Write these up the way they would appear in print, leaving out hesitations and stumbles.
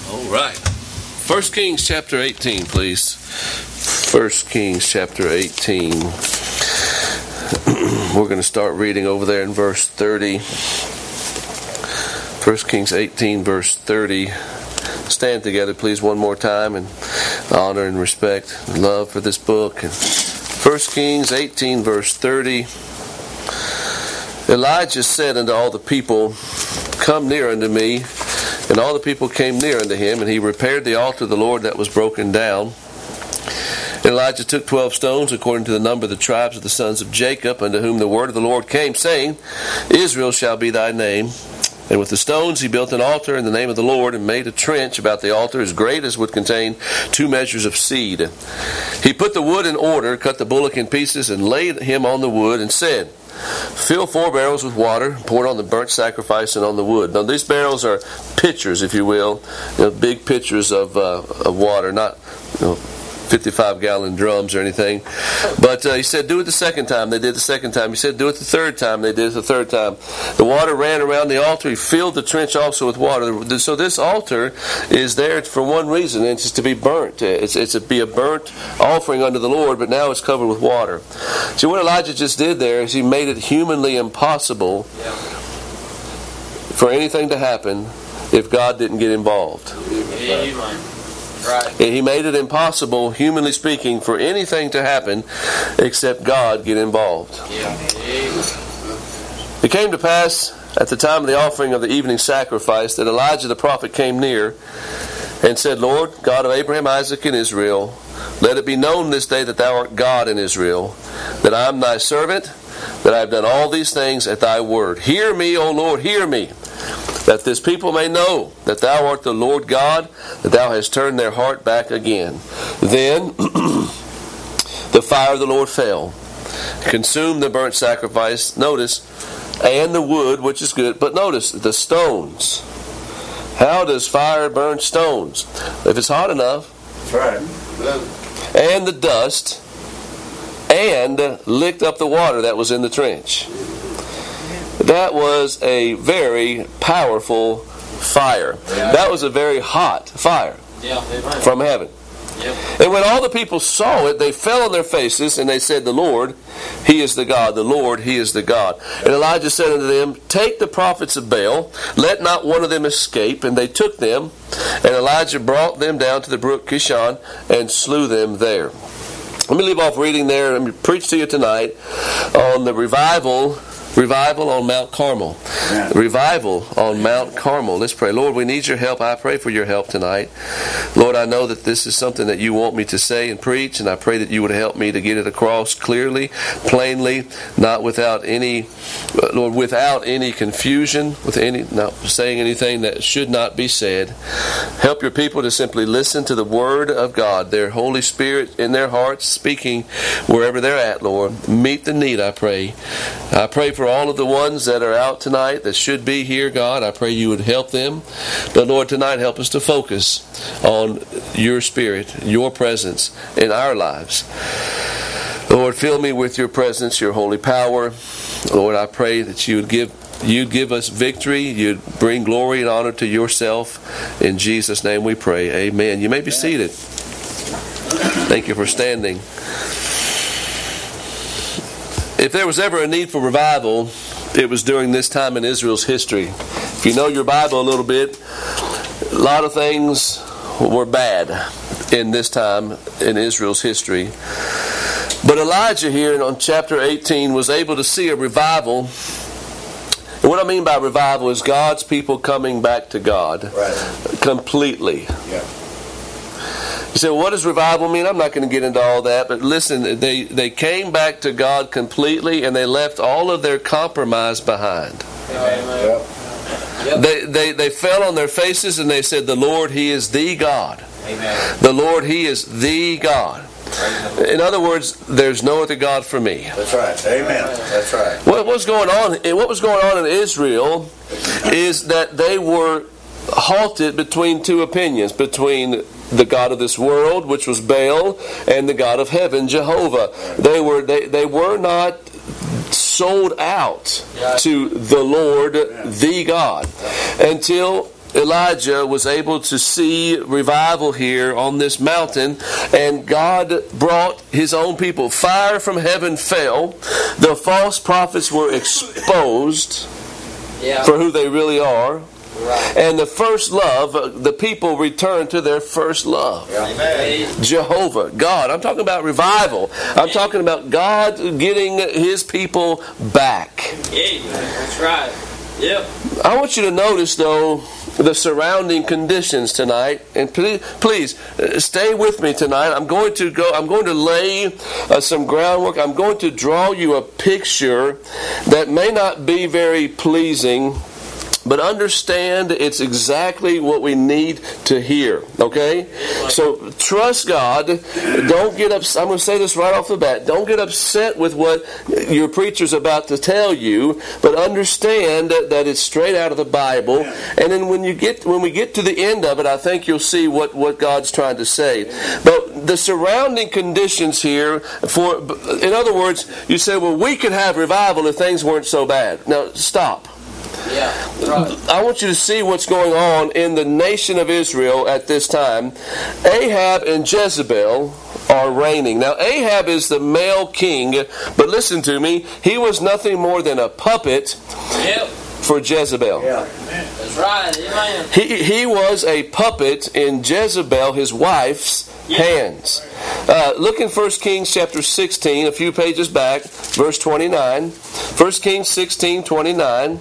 All right. 1 Kings chapter 18, please. 1 Kings chapter 18. We're going to start reading over there in verse 30. 1 Kings 18, verse 30. Stand together, please, one more time in honor and respect and love for this book. 1 Kings 18, verse 30. Elijah said unto all the people, Come near unto me. And all the people came near unto him, and he repaired the altar of the Lord that was broken down. And Elijah took 12 stones, according to the number of the tribes of the sons of Jacob, unto whom the word of the Lord came, saying, Israel shall be thy name. And with the stones he built an altar in the name of the Lord, and made a trench about the altar as great as would contain 2 measures of seed. He put the wood in order, cut the bullock in pieces, and laid him on the wood, and said, Fill 4 barrels with water, pour it on the burnt sacrifice and on the wood. Now these barrels are pitchers, if you will, big pitchers of water, not 55-gallon drums or anything. But he said, do it the second time. They did the second time. He said, do it the third time. They did it the third time. The water ran around the altar. He filled the trench also with water. So this altar is there for one reason, and it's just to be burnt. It's to be a burnt offering unto the Lord, but now it's covered with water. See, what Elijah just did there is he made it humanly impossible for anything to happen if God didn't get involved. Right. He made it impossible, humanly speaking, for anything to happen except God get involved. It came to pass at the time of the offering of the evening sacrifice that Elijah the prophet came near and said, Lord, God of Abraham, Isaac, and Israel, let it be known this day that thou art God in Israel, that I am thy servant, that I have done all these things at thy word. Hear me, O Lord, hear me, that this people may know that thou art the Lord God, that thou hast turned their heart back again. Then the fire of the Lord fell, consumed the burnt sacrifice, notice, and the wood, which is good, but notice, the stones. How does fire burn stones? If it's hot enough. That's right. And the dust, and licked up the water that was in the trench. That was a very powerful fire. Yeah. That was a very hot fire from heaven. Yep. And when all the people saw it, they fell on their faces, and they said, The Lord, He is the God. The Lord, He is the God. And Elijah said unto them, Take the prophets of Baal, let not one of them escape. And they took them, and Elijah brought them down to the brook Kishon, and slew them there. Let me leave off reading there. Let me preach to you tonight on the revival on Mount Carmel. Yeah. Revival on Mount Carmel. Let's pray. Lord, we need your help. I pray for your help tonight. Lord, I know that this is something that you want me to say and preach, and I pray that you would help me to get it across clearly, plainly, not without any, Lord, without any confusion, not saying anything that should not be said. Help your people to simply listen to the Word of God, their Holy Spirit in their hearts, speaking wherever they're at, Lord. Meet the need, I pray. I pray for all of the ones that are out tonight that should be here, God. I pray you would help them. But Lord, tonight help us to focus on your Spirit, your presence in our lives. Lord, fill me with your presence, your holy power. Lord, I pray that you'd give us victory. You'd bring glory and honor to yourself. In Jesus' name we pray. Amen. You may be seated. Thank you for standing. If there was ever a need for revival, it was during this time in Israel's history. If you know your Bible a little bit, a lot of things were bad in this time in Israel's history. But Elijah here in chapter 18 was able to see a revival. And what I mean by revival is God's people coming back to God completely. Yeah. You say, well, what does revival mean? I'm not going to get into all that, but listen, they came back to God completely, and they left all of their compromise behind. Amen. Yep. They fell on their faces, and they said, the Lord, He is the God. Amen. The Lord, He is the God. In other words, there's no other God for me. That's right. Amen. That's right. What was going on in Israel is that they were halted between two opinions, between the God of this world, which was Baal, and the God of heaven, Jehovah. They were not sold out to the Lord, the God, until Elijah was able to see revival here on this mountain, and God brought his own people. Fire from heaven fell. The false prophets were exposed for who they really are. Right. And the first love, the people returned to their first love. Amen. Jehovah, God. I'm talking about revival. I'm talking about God getting his people back. That's right. Yep. I want you to notice, though, the surrounding conditions tonight, and please stay with me tonight. I'm going to lay some groundwork. I'm going to draw you a picture that may not be very pleasing, but understand it's exactly what we need to hear. Okay? So trust God. Don't get upset. I'm going to say this right off the bat. Don't get upset with what your preacher's about to tell you, but understand that it's straight out of the Bible. And then when we get to the end of it, I think you'll see what God's trying to say. But the surrounding conditions here, in other words, you say, well, we could have revival if things weren't so bad. Now, stop. Yeah, right. I want you to see what's going on in the nation of Israel at this time. Ahab and Jezebel are reigning. Now, Ahab is the male king, but listen to me, he was nothing more than a puppet for Jezebel. Yeah. That's right. Amen. He was a puppet in Jezebel, his wife's hands. Look in 1 Kings chapter 16, a few pages back, verse 29. 1 Kings 16:29.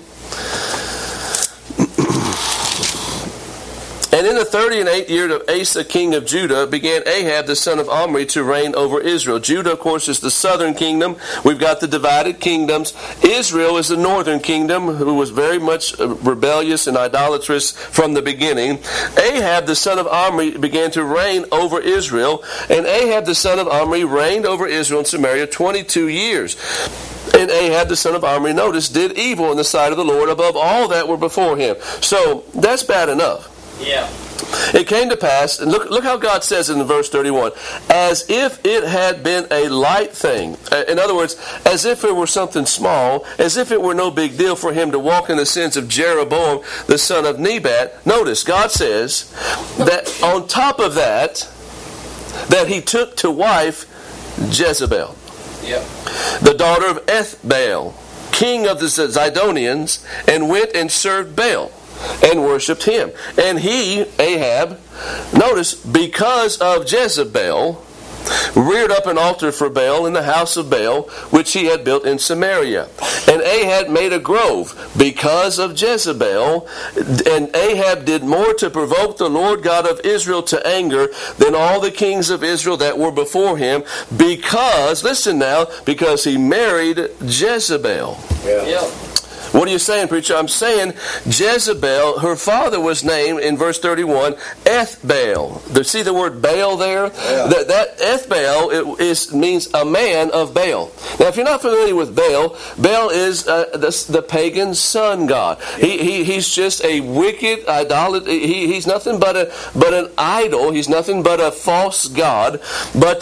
And in the 38th year of Asa, king of Judah, began Ahab the son of Omri to reign over Israel. Judah, of course, is the southern kingdom. We've got the divided kingdoms. Israel is the northern kingdom, who was very much rebellious and idolatrous from the beginning. Ahab the son of Omri began to reign over Israel, and Ahab the son of Omri reigned over Israel and Samaria 22 years. And Ahab the son of Omri, notice, did evil in the sight of the Lord above all that were before him. So that's bad enough. Yeah. It came to pass, and look how God says in verse 31, as if it had been a light thing. In other words, as if it were something small, as if it were no big deal for him to walk in the sins of Jeroboam, the son of Nebat. Notice, God says that on top of that he took to wife Jezebel, the daughter of Ethbaal, king of the Zidonians, and went and served Baal and worshipped him. And he, Ahab, notice, because of Jezebel, reared up an altar for Baal in the house of Baal, which he had built in Samaria. And Ahab made a grove because of Jezebel, and Ahab did more to provoke the Lord God of Israel to anger than all the kings of Israel that were before him, because, listen now, because he married Jezebel. Yeah. What are you saying, preacher? I'm saying Jezebel, her father was named in verse 31 Ethbaal. See the word Baal there? Yeah. That Ethbaal means a man of Baal. Now, if you're not familiar with Baal, Baal is the pagan sun god. He's just a wicked idolater. He's nothing but an idol. He's nothing but a false god. But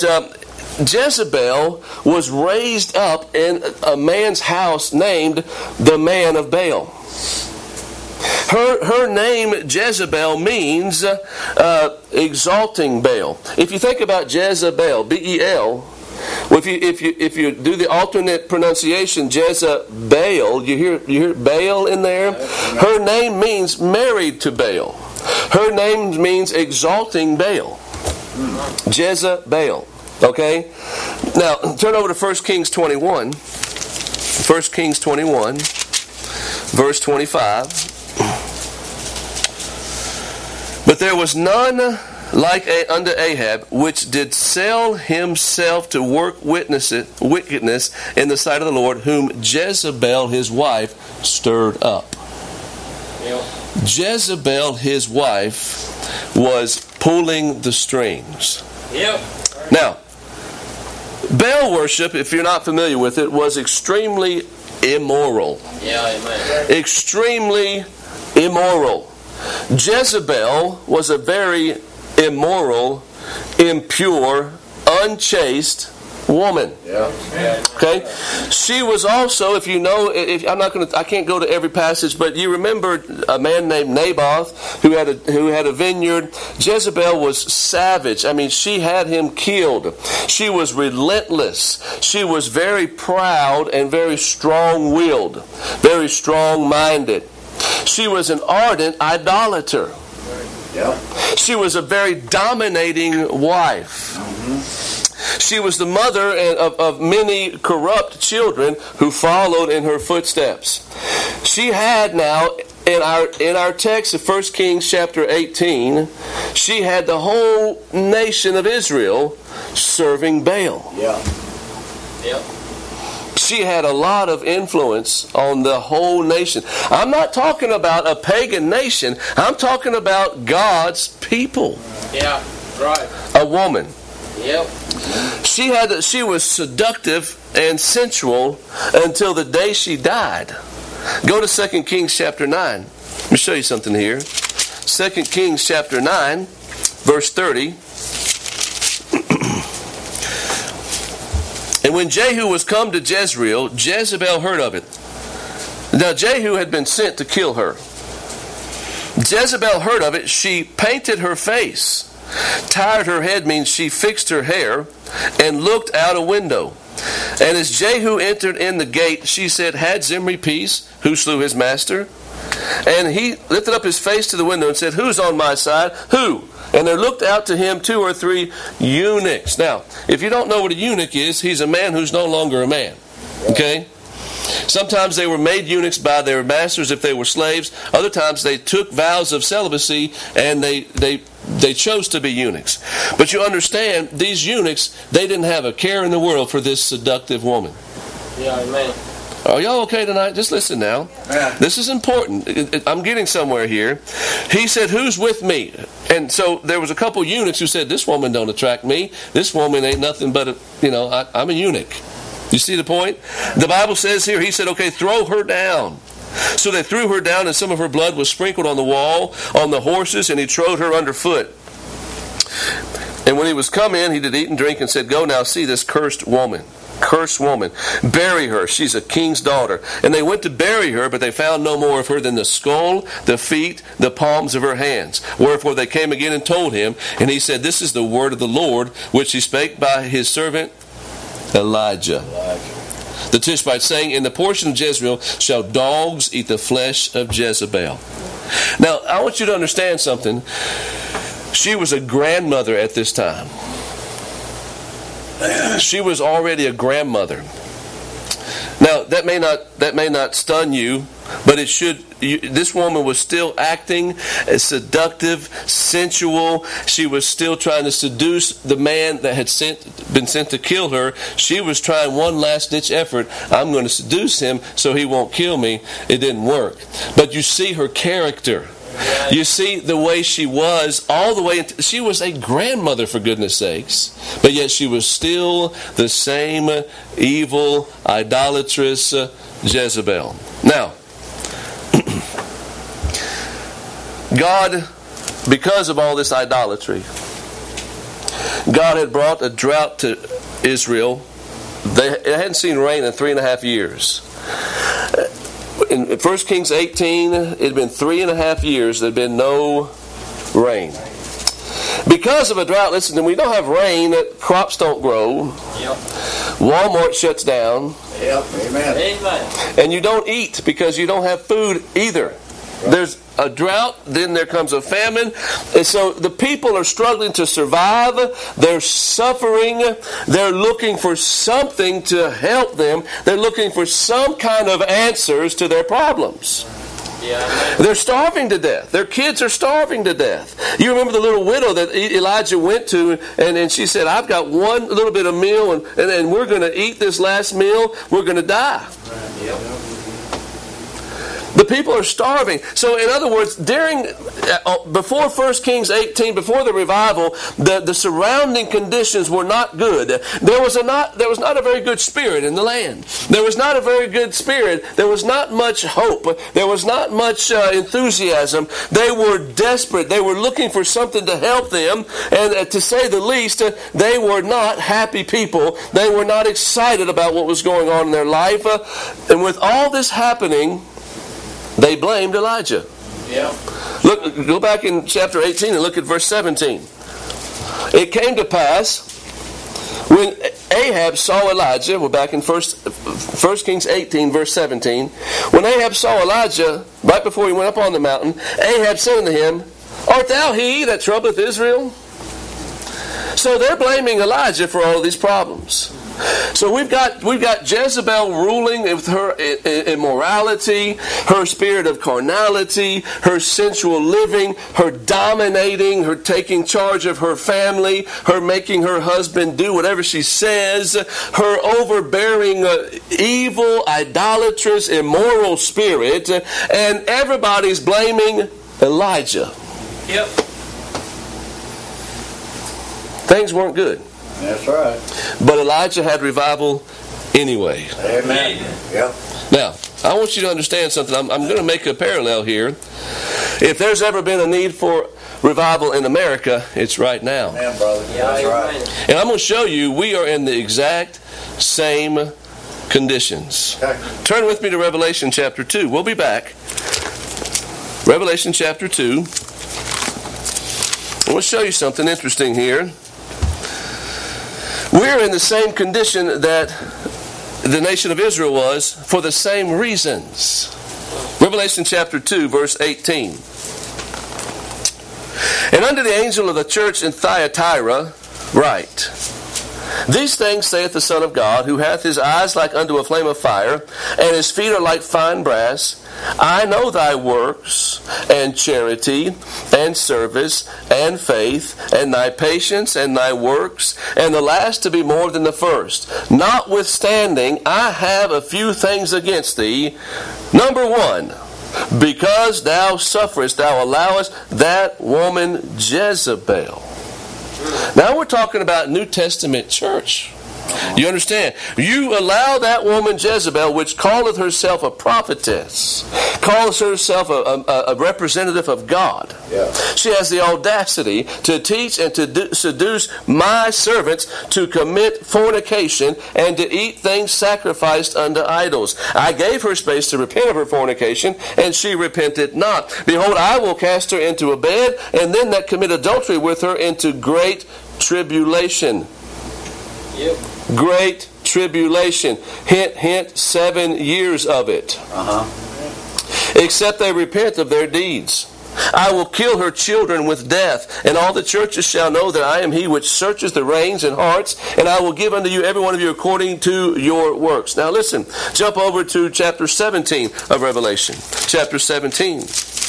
Jezebel was raised up in a man's house named the man of Baal. Her name, Jezebel, means exalting Baal. If you think about Jezebel, B-E-L, well, if you do the alternate pronunciation, Jezebel, you hear Baal in there? Her name means married to Baal. Her name means exalting Baal. Jezebel. Okay? Now, turn over to 1 Kings 21. 1 Kings 21, verse 25. But there was none like unto Ahab, which did sell himself to work wickedness in the sight of the Lord, whom Jezebel his wife stirred up. Yep. Jezebel his wife was pulling the strings. Yep. Now, Baal worship, if you're not familiar with it, was extremely immoral. Yeah, amen. Extremely immoral. Jezebel was a very immoral, impure, unchaste woman. Yeah. Okay, she was also, if you know, I can't go to every passage, but you remember a man named Naboth who had a vineyard. Jezebel was savage. I mean, she had him killed. She was relentless. She was very proud and very strong-willed, very strong-minded. She was an ardent idolater. Yeah. She was a very dominating wife. She was the mother of many corrupt children who followed in her footsteps. She had now, in our text of 1 Kings chapter 18, she had the whole nation of Israel serving Baal. Yeah. Yep. She had a lot of influence on the whole nation. I'm not talking about a pagan nation. I'm talking about God's people. Yeah. Right. A woman. Yep. She was seductive and sensual until the day she died. Go to 2 Kings chapter 9. Let me show you something here. 2 Kings chapter 9, verse 30. And when Jehu was come to Jezreel, Jezebel heard of it. Now Jehu had been sent to kill her. Jezebel heard of it. She painted her face. Tired her head means she fixed her hair and looked out a window. And as Jehu entered in the gate, she said, "Had Zimri peace, who slew his master?" And he lifted up his face to the window and said, "Who's on my side? Who?" And there looked out to him 2 or 3 eunuchs. Now, if you don't know what a eunuch is, he's a man who's no longer a man. Okay? Sometimes they were made eunuchs by their masters if they were slaves. Other times they took vows of celibacy and they chose to be eunuchs. But you understand, these eunuchs, they didn't have a care in the world for this seductive woman. Yeah, amen. Are y'all okay tonight? Just listen now. Yeah. This is important. I'm getting somewhere here. He said, "Who's with me?" And so there was a couple eunuchs who said, "This woman don't attract me. This woman ain't nothing but I'm a eunuch." You see the point? The Bible says here, he said, "Okay, throw her down." So they threw her down, and some of her blood was sprinkled on the wall, on the horses, and he trode her underfoot. And when he was come in, he did eat and drink, and said, "Go now, see this cursed woman. Cursed woman. Bury her. She's a king's daughter." And they went to bury her, but they found no more of her than the skull, the feet, the palms of her hands. Wherefore they came again and told him, and he said, "This is the word of the Lord, which he spake by his servant Elijah the Tishbite, saying, In the portion of Jezreel shall dogs eat the flesh of Jezebel." Now, I want you to understand something. She was a grandmother at this time. She was already a grandmother. Now, that may not stun you, but it should. This woman was still acting as seductive, sensual. She was still trying to seduce the man that had been sent to kill her. She was trying one last-ditch effort. I'm going to seduce him so he won't kill me. It didn't work. But you see her character. You see the way she was all the way. She was a grandmother, for goodness sakes. But yet she was still the same evil, idolatrous Jezebel. Now, God, because of all this idolatry, God had brought a drought to Israel. They hadn't seen rain in 3.5 years. In 1 Kings 18, it had been 3.5 years. There had been no rain. Because of a drought, listen, when we don't have rain, crops don't grow. Yep. Walmart shuts down. Yep. Amen. Amen. And you don't eat because you don't have food either. There's a drought, then there comes a famine. And so the people are struggling to survive. They're suffering. They're looking for something to help them. They're looking for some kind of answers to their problems. Yeah. They're starving to death. Their kids are starving to death. You remember the little widow that Elijah went to, and she said, "I've got one little bit of meal, and we're going to eat this last meal. We're going to die." Yep. The people are starving. So in other words, before 1 Kings 18, before the revival, the surrounding conditions were not good. There was not a very good spirit in the land. There was not a very good spirit. There was not much hope. There was not much enthusiasm. They were desperate. They were looking for something to help them. And to say the least, they were not happy people. They were not excited about what was going on in their life. And with all this happening, they blamed Elijah. Yeah. Look, go back in chapter 18 and look at verse 17. It came to pass when Ahab saw Elijah, we're back in 1 Kings 18, verse 17. When Ahab saw Elijah, right before he went up on the mountain, Ahab said unto him, Art thou he that troubleth Israel? So they're blaming Elijah for all these problems. So we've got Jezebel ruling with her immorality, her spirit of carnality, her sensual living, her dominating, her taking charge of her family, her making her husband do whatever she says, her overbearing, evil, idolatrous, immoral spirit, and everybody's blaming Elijah. Yep. Things weren't good. That's right. But Elijah had revival anyway. Amen. Yep. Now, I want you to understand something. I'm going to make a parallel here. If there's ever been a need for revival in America, it's right now. Amen, brother. Yeah, That's right. amen. And I'm going to show you we are in the exact same conditions. Okay. Turn with me to Revelation chapter 2. We'll be back. Revelation chapter 2. We'll show you something interesting here. We're in the same condition that the nation of Israel was for the same reasons. Revelation chapter 2, verse 18. And unto the angel of the church in Thyatira write, These things saith the Son of God, who hath his eyes like unto a flame of fire, and his feet are like fine brass. I know thy works, and charity, and service, and faith, and thy patience, and thy works, and the last to be more than the first. Notwithstanding, I have a few things against thee. Number 1, because thou sufferest, thou allowest that woman Jezebel. Now we're talking about New Testament church. You understand? You allow that woman Jezebel, which calleth herself a prophetess, calls herself a representative of God. Yeah. She has the audacity to teach and to seduce my servants to commit fornication and to eat things sacrificed unto idols. I gave her space to repent of her fornication, and she repented not. Behold, I will cast her into a bed, and them that commit adultery with her into great tribulation. Yep. Great tribulation. Hint, hint, 7 years of it. Except they repent of their deeds. I will kill her children with death, and all the churches shall know that I am he which searches the reins and hearts, and I will give unto you every one of you according to your works. Now listen, jump over to chapter 17 of Revelation. Chapter 17.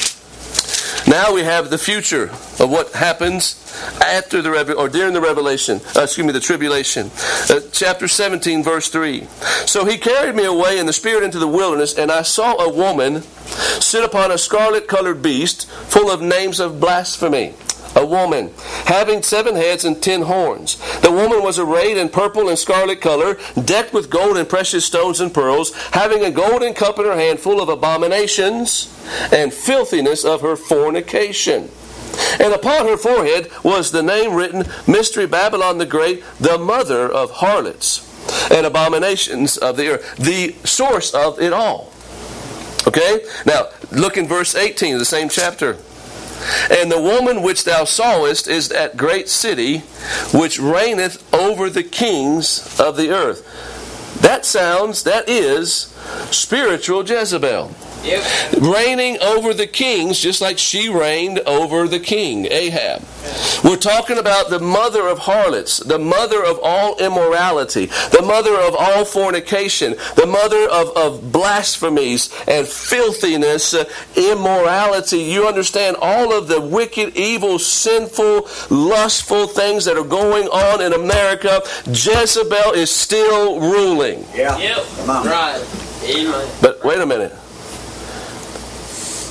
Now we have the future of what happens after during the revelation. The tribulation. Chapter 17, verse 3. So he carried me away in the spirit into the wilderness, and I saw a woman sit upon a scarlet-colored beast, full of names of blasphemy. A woman, having 7 heads and 10 horns. The woman was arrayed in purple and scarlet color, decked with gold and precious stones and pearls, having a golden cup in her hand full of abominations and filthiness of her fornication. And upon her forehead was the name written, Mystery Babylon the Great, the mother of harlots and abominations of the earth. The source of it all. Okay? Now, look in verse 18 of the same chapter. And the woman which thou sawest is that great city which reigneth over the kings of the earth. That is spiritual Jezebel. Yep. Reigning over the kings just like she reigned over the king, Ahab. We're talking about the mother of harlots, the mother of all immorality, the mother of all fornication, the mother of blasphemies and filthiness, immorality. You understand all of the wicked, evil, sinful, lustful things that are going on in America. Jezebel is still ruling. Yeah. Yep. Come on. Right. Amen. But wait a minute.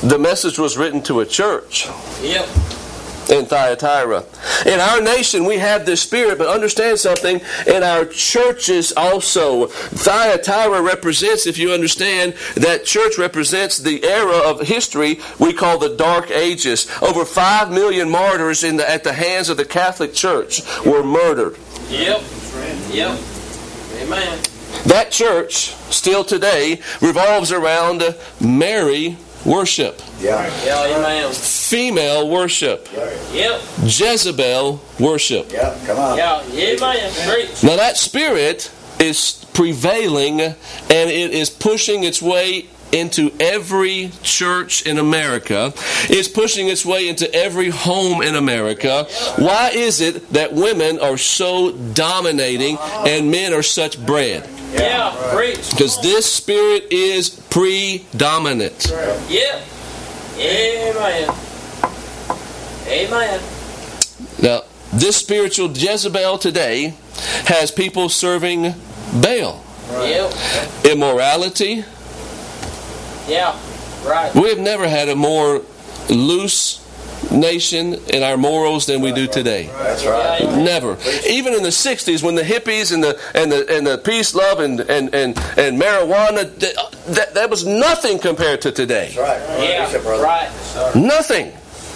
The message was written to a church. Yep. In Thyatira. In our nation, we have this spirit, but understand something, in our churches also. Thyatira represents, if you understand, that church represents the era of history we call the Dark Ages. Over 5 million martyrs at the hands of the Catholic Church were murdered. Yep. Yep. Amen. That church, still today, revolves around Mary worship. Yeah. Yeah, amen. Female worship. Yep. Jezebel worship. Yeah, come on. Yeah, amen. Preach. Now that spirit is prevailing and it is pushing its way into every church in America. It's pushing its way into every home in America. Why is it that women are so dominating and men are such bread? Yeah, preach. Because this spirit is predominant. Yep. Amen. Amen. Now, this spiritual Jezebel today has people serving Baal. Yep. Immorality. Yeah. Right. We have never had a more loose nation in our morals than we do today. That's right. Yeah, Never. Even in the 60s, when the hippies and the peace, love, and marijuana, that was nothing compared to today. That's right. Yeah. Bishop, brother. Right. Nothing.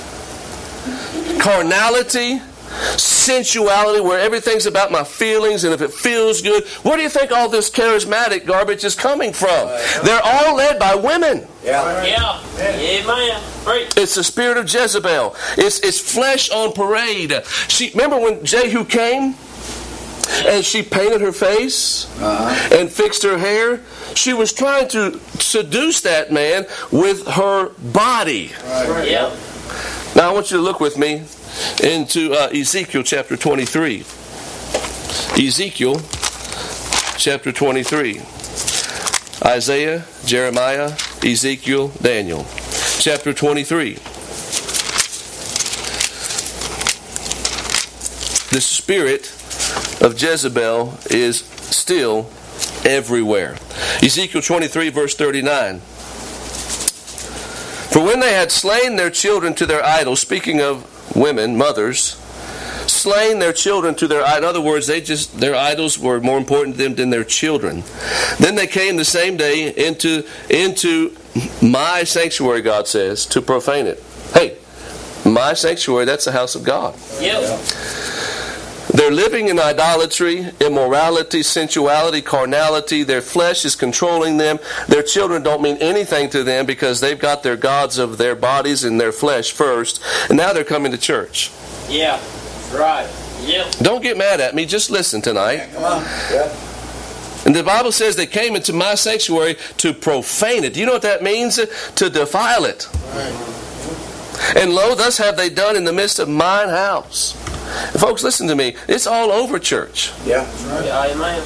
Carnality, sensuality, where everything's about my feelings and if it feels good. Where do you think all this charismatic garbage is coming from? They're all led by women. Yeah. Yeah. Amen. Preach. It's the spirit of Jezebel. It's flesh on parade. Remember when Jehu came and she painted her face and fixed her hair? She was trying to seduce that man with her body. Yep. Now I want you to look with me into Ezekiel chapter 23. Ezekiel chapter 23. Isaiah, Jeremiah, Ezekiel, Daniel. Chapter 23. The spirit of Jezebel is still everywhere. Ezekiel 23 verse 39. For when they had slain their children to their idols, speaking of women, mothers, slain their children to their idols. In other words, their idols were more important to them than their children. Then they came the same day into my sanctuary, God says, to profane it. Hey, my sanctuary, that's the house of God. Yep. They're living in idolatry, immorality, sensuality, carnality. Their flesh is controlling them. Their children don't mean anything to them because they've got their gods of their bodies and their flesh first. And now they're coming to church. Yeah. Right. Yep. Don't get mad at me. Just listen tonight. Come on. Yeah. And the Bible says they came into my sanctuary to profane it. Do you know what that means? To defile it. And lo, thus have they done in the midst of mine house. And folks, listen to me. It's all over church. Yeah. Yeah, amen.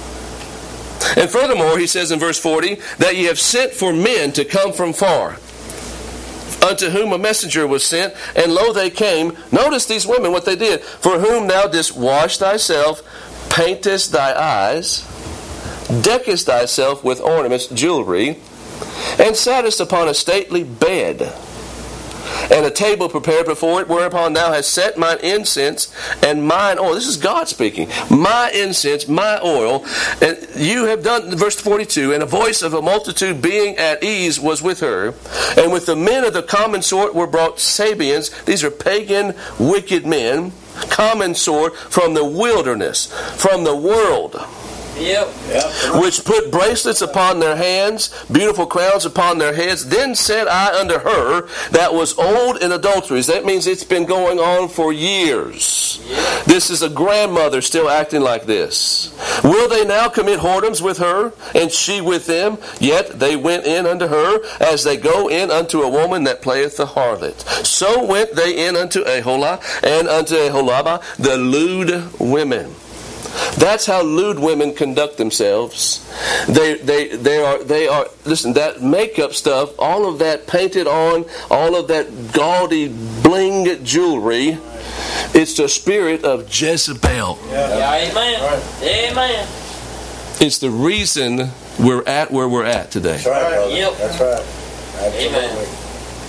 And furthermore, he says in verse 40, that ye have sent for men to come from far, unto whom a messenger was sent, and lo, they came. Notice these women, what they did. For whom thou didst wash thyself, paintest thy eyes, deckest thyself with ornaments, jewelry, and sattest upon a stately bed, and a table prepared before it, whereupon thou hast set mine incense and mine oil. This is God speaking. My incense, my oil. And you have done, verse 42, and a voice of a multitude being at ease was with her. And with the men of the common sort were brought Sabians. These are pagan, wicked men. Common sort from the wilderness, from the world. Yep. Which put bracelets upon their hands, beautiful crowns upon their heads. Then said I unto her that was old in adulteries. That means it's been going on for years. Yep. This is a grandmother still acting like this. Will they now commit whoredoms with her, and she with them? Yet they went in unto her, as they go in unto a woman that playeth the harlot. So went they in unto Aholah, and unto Aholabah, the lewd women. That's how lewd women conduct themselves. They are. Listen, that makeup stuff, all of that painted on, all of that gaudy bling jewelry, it's the spirit of Jezebel. Yeah, amen. Amen. It's the reason we're at where we're at today. That's right, brother. Yep. That's right. Absolutely. Amen.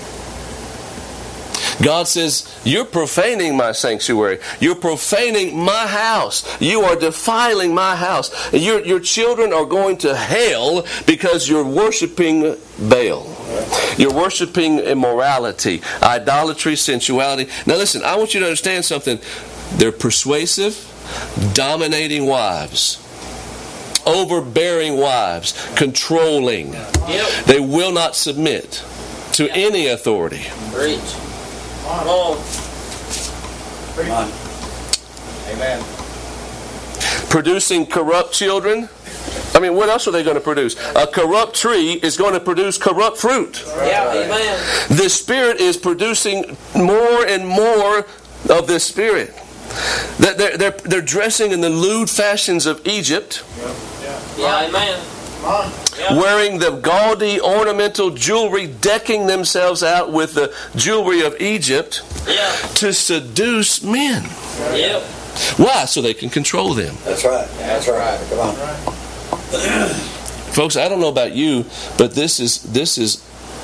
God says, you're profaning my sanctuary. You're profaning my house. You are defiling my house. Your children are going to hell because you're worshiping Baal. You're worshiping immorality, idolatry, sensuality. Now listen, I want you to understand something. They're persuasive, dominating wives. Overbearing wives, controlling. Yep. They will not submit to any authority. Preach. Come on. Come on. Amen. Producing corrupt children. I mean, what else are they going to produce? A corrupt tree is going to produce corrupt fruit. Yeah, amen. The Spirit is producing more and more of this Spirit. They're dressing in the lewd fashions of Egypt. Yeah, amen. Yeah. Wearing the gaudy ornamental jewelry, decking themselves out with the jewelry of Egypt Yeah. to seduce men. Yep. Why? So they can control them. That's right. That's right. Come on. Folks, I don't know about you, but this is,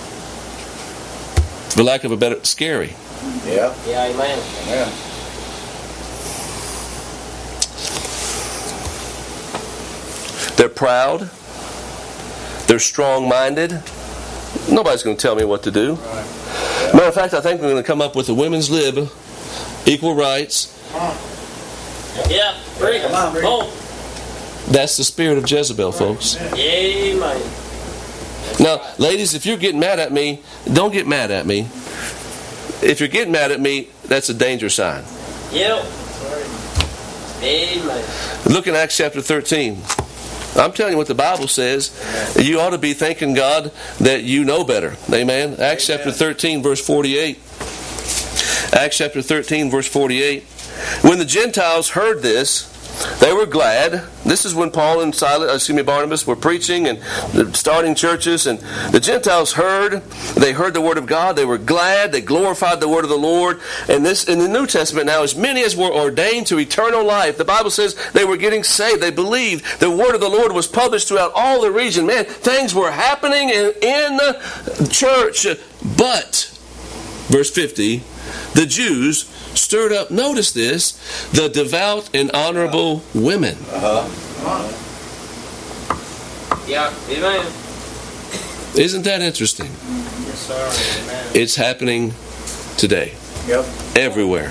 for lack of a better, scary. Yeah. Yeah, amen. Yeah. They're proud. They're strong-minded. Nobody's going to tell me what to do. Matter of fact, I think we're going to come up with a women's lib, equal rights. Yeah, preach. Come on, Come on. That's the spirit of Jezebel, folks. Amen. Now, ladies, if you're getting mad at me, don't get mad at me. If you're getting mad at me, that's a danger sign. Yep. Amen. Look in Acts chapter 13. I'm telling you what the Bible says. You ought to be thanking God that you know better. Amen. Acts chapter 13, verse 48. Acts chapter 13, verse 48. When the Gentiles heard this, they were glad. This is when Paul and Barnabas were preaching and starting churches, and the Gentiles heard. They heard the word of God. They were glad. They glorified the word of the Lord. And this in the New Testament now, as many as were ordained to eternal life, the Bible says they were getting saved. They believed. The word of the Lord was published throughout all the region. Man, things were happening in the church. But, verse 50, the Jews stirred up, notice this, the devout and honorable women. Yeah, amen. Isn't that interesting? Yes, sir. Amen. It's happening today. Yep. Everywhere.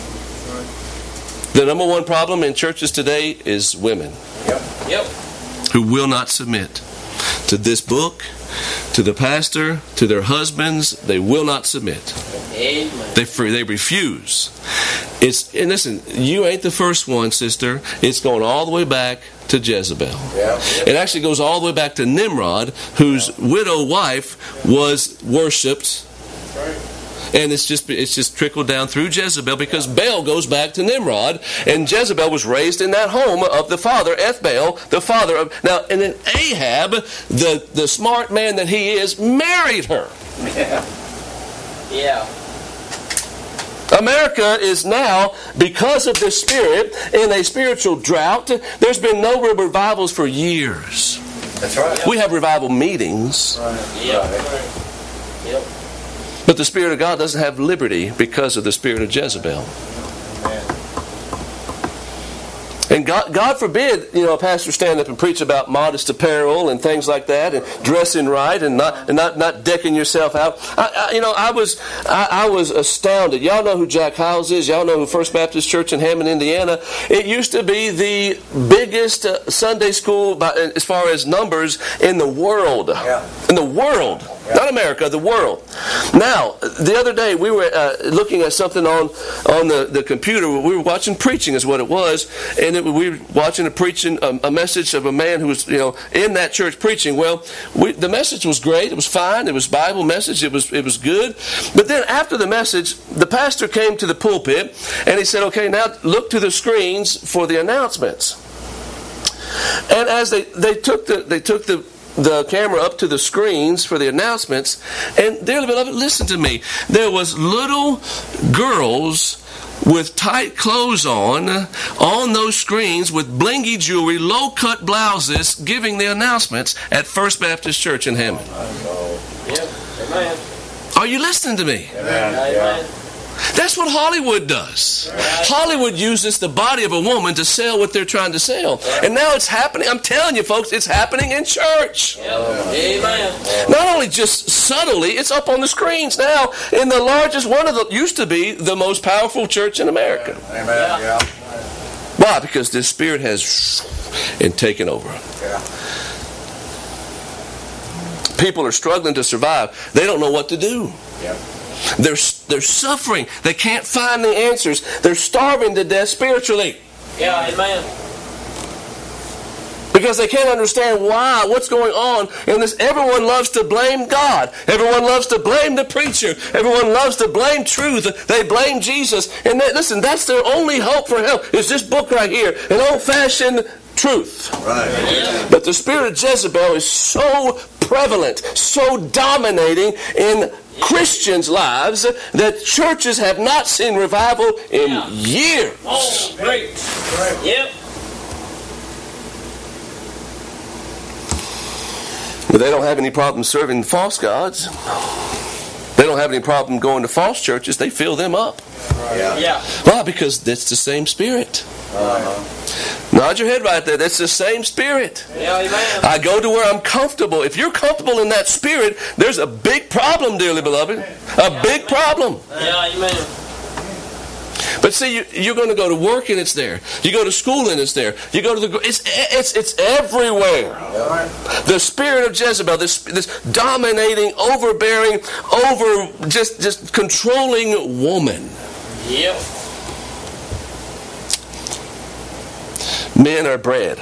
The number one problem in churches today is women Yep. who will not submit to this book, to the pastor, to their husbands. They will not submit. Amen. They refuse. And listen, you ain't the first one, sister. It's going all the way back to Jezebel. Yeah. It actually goes all the way back to Nimrod, whose widow wife was worshipped. And it's just trickled down through Jezebel, because Baal goes back to Nimrod, and Jezebel was raised in that home of the father, Ethbaal, the father of... Now, and then Ahab, the smart man that he is, married her. Yeah. Yeah. America is now, because of this spirit, in a spiritual drought. There's been no revivals for years. That's right. We have revival meetings, Yep. Yep. but the Spirit of God doesn't have liberty because of the spirit of Jezebel. And God forbid, a pastor stand up and preach about modest apparel and things like that, and dressing right, and not decking yourself out. I was astounded. Y'all know who Jack Hyles is. Y'all know who First Baptist Church in Hammond, Indiana. It used to be the biggest Sunday school as far as numbers in the world. Yeah. In the world. Not America, the world. Now, the other day we were looking at something on the computer. We were watching preaching, is what it was, and we were watching a message of a man who was in that church preaching. Well, the message was great. It was fine. It was Bible message. It was good. But then after the message, the pastor came to the pulpit and he said, "Okay, now look to the screens for the announcements." And as they took the camera up to the screens for the announcements, and dearly beloved, listen to me. There was little girls with tight clothes on those screens with blingy jewelry, low-cut blouses, giving the announcements at First Baptist Church in Hammond. Yep. Amen. Are you listening to me? Amen. Amen. That's what Hollywood does. Hollywood uses the body of a woman to sell what they're trying to sell. And now it's happening. I'm telling you, folks, it's happening in church. Amen. Not only just subtly, it's up on the screens now in the largest, used to be the most powerful church in America. Amen. Yeah. Why? Because this spirit has taken over. Yeah. People are struggling to survive. They don't know what to do. Yeah. They're suffering. They can't find the answers. They're starving to death spiritually. Yeah, amen. Because they can't understand what's going on in this. Everyone loves to blame God. Everyone loves to blame the preacher. Everyone loves to blame truth. They blame Jesus. And listen, that's their only hope for help, is this book right here, an old-fashioned truth. Right. But the spirit of Jezebel is so prevalent, so dominating in Christians' lives that churches have not seen revival in years. Oh, great. Yep. But they don't have any problem serving false gods. They don't have any problem going to false churches. They fill them up. Yeah. Why? Because it's the same spirit. Nod your head right there. That's the same spirit. Yeah, amen. I go to where I'm comfortable. If you're comfortable in that spirit, there's a big problem, dearly beloved. A big problem. Yeah, amen. But see, you're going to go to work and it's there. You go to school and it's there. You go to it's everywhere. The spirit of Jezebel, this dominating, overbearing, just controlling woman. Yep. Men are bred.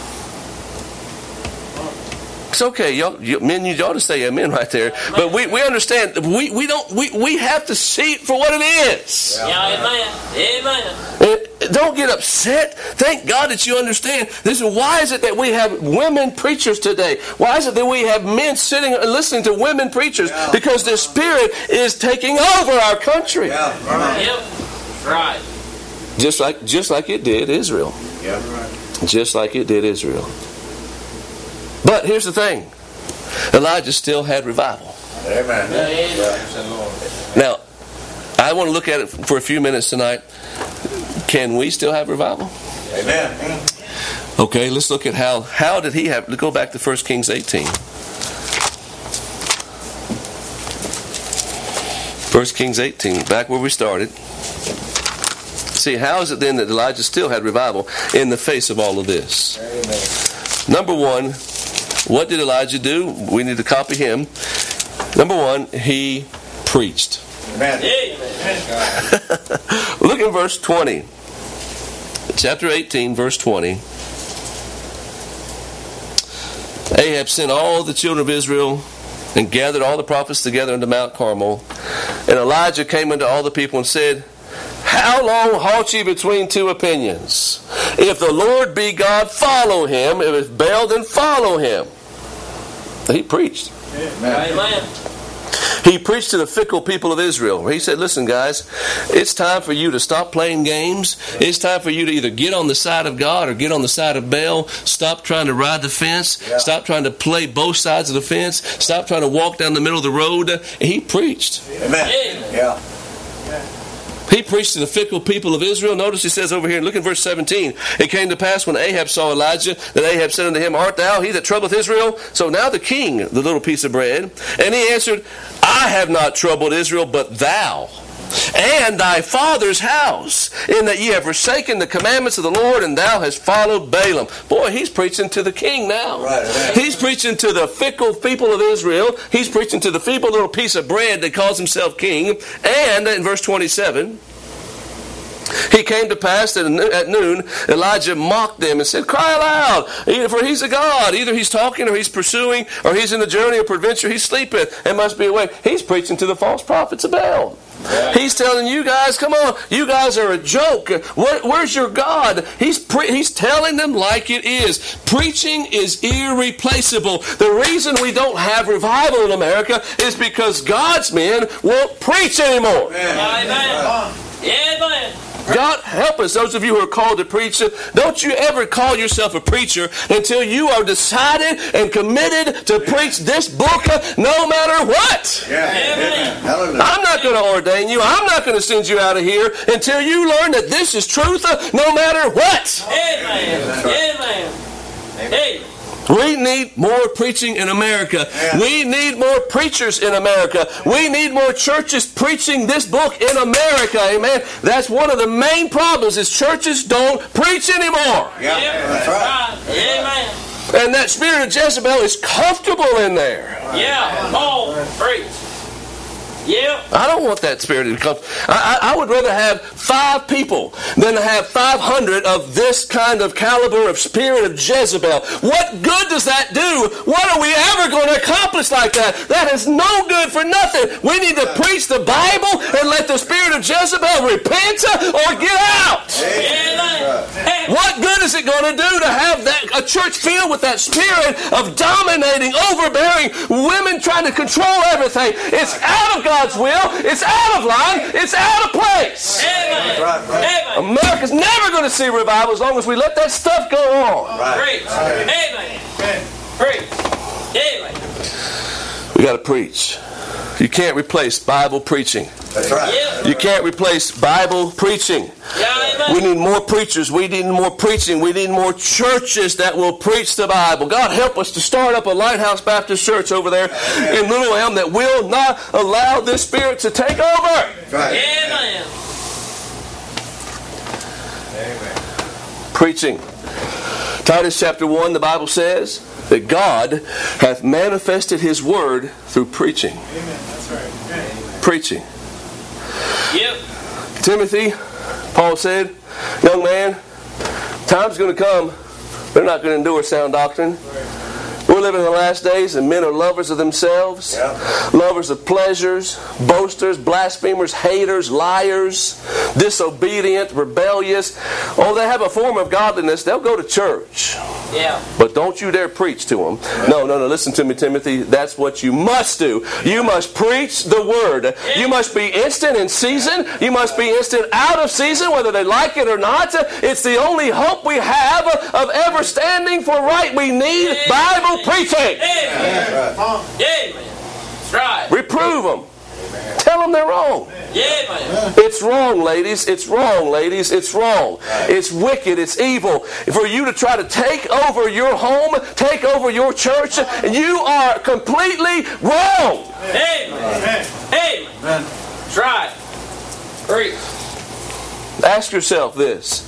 It's okay, men. You ought to say amen right there. But we understand. We have to see it for what it is. Yeah, amen. And don't get upset. Thank God that you understand. Listen, why is it that we have women preachers today? Why is it that we have men sitting and listening to women preachers? Because the spirit is taking over our country. Yep. Right. Just like it did Israel. Just like it did Israel. But here's the thing. Elijah still had revival. Amen. Now, I want to look at it for a few minutes tonight. Can we still have revival? Amen. Okay, let's look at how did he have. Let's go back to 1 Kings 18. 1 Kings 18, back where we started. See, how is it then that Elijah still had revival in the face of all of this? Amen. Number one, what did Elijah do? We need to copy him. Number one, he preached. Amen. Look in verse 20. Chapter 18, verse 20. Ahab sent all the children of Israel and gathered all the prophets together unto Mount Carmel. And Elijah came unto all the people and said, How long halt ye between two opinions? If the Lord be God, follow him. If it's Baal, then follow him. He preached. Amen. He preached to the fickle people of Israel. He said, listen, guys, it's time for you to stop playing games. It's time for you to either get on the side of God or get on the side of Baal. Stop trying to ride the fence. Stop trying to play both sides of the fence. Stop trying to walk down the middle of the road. He preached. Amen. Yeah. He preached to the fickle people of Israel. Notice he says over here, look in verse 17. It came to pass when Ahab saw Elijah, that Ahab said unto him, Art thou he that troubleth Israel? So now the king, the little piece of bread. And he answered, I have not troubled Israel, but thou, and thy father's house, in that ye have forsaken the commandments of the Lord, and thou hast followed Balaam. Boy, he's preaching to the king now. Right. He's preaching to the fickle people of Israel. He's preaching to the feeble little piece of bread that calls himself king. And in verse 27, he came to pass that at noon Elijah mocked them and said, Cry aloud, for he's a god. Either he's talking or he's pursuing, or he's in the journey or peradventure he sleepeth and must be awake. He's preaching to the false prophets of Baal. Yeah. He's telling you guys, come on, you guys are a joke. Where's your God? He's telling them like it is. Preaching is irreplaceable. The reason we don't have revival in America is because God's men won't preach anymore. Amen. Amen. God help us, those of you who are called to preach. Don't you ever call yourself a preacher until you are decided and committed to preach this book no matter what. Amen. Hallelujah. I'm not going to ordain you. I'm not going to send you out of here until you learn that this is truth no matter what. Amen. Amen. Amen. We need more preaching in America. Yeah. We need more preachers in America. We need more churches preaching this book in America. Amen. That's one of the main problems is churches don't preach anymore. Yeah, that's right. Amen. And that spirit of Jezebel is comfortable in there. Yeah. Oh, preach. Yeah. I don't want that spirit to come. I would rather have 5 people than to have 500 of this kind of caliber of spirit of Jezebel. What good does that do? What are we ever going to accomplish like that? That is no good for nothing. We need to preach the Bible and let the spirit of Jezebel repent or get out. Amen. What good is it going to do to have a church filled with that spirit of dominating, overbearing, women trying to control everything? It's out of God's will. It's out of line. It's out of place. Amen. Amen. America's never going to see revival as long as we let that stuff go on. Preach. Amen. Preach. Amen. We got to preach. You can't replace Bible preaching. That's right. Yeah. You can't replace Bible preaching. Yeah, We amen. need more preachers. We need more preaching. We need more churches that will preach the Bible. God help us to start up a Lighthouse Baptist Church over there in Little Elm that will not allow this spirit to take over. Right. Amen. Preaching. Titus chapter 1, the Bible says that God hath manifested His word through preaching. Amen. That's right. Preaching. Yep. Timothy, Paul said, young man, time's going to come. They're not going to endure sound doctrine. We're living in the last days, and men are lovers of themselves, lovers of pleasures, boasters, blasphemers, haters, liars, disobedient, rebellious. Oh, they have a form of godliness. They'll go to church. Yeah. But don't you dare preach to them. No. Listen to me, Timothy. That's what you must do. You must preach the word. You must be instant in season. You must be instant out of season, whether they like it or not. It's the only hope we have of ever standing for right. We need Bible preaching. Amen. Amen. That's right. Reprove them. Tell them they're wrong. Amen. It's wrong, ladies. It's wrong, ladies. It's wrong. It's wicked. It's evil. For you to try to take over your home, take over your church, you are completely wrong. Amen. Amen. That's right. Preach. Ask yourself this.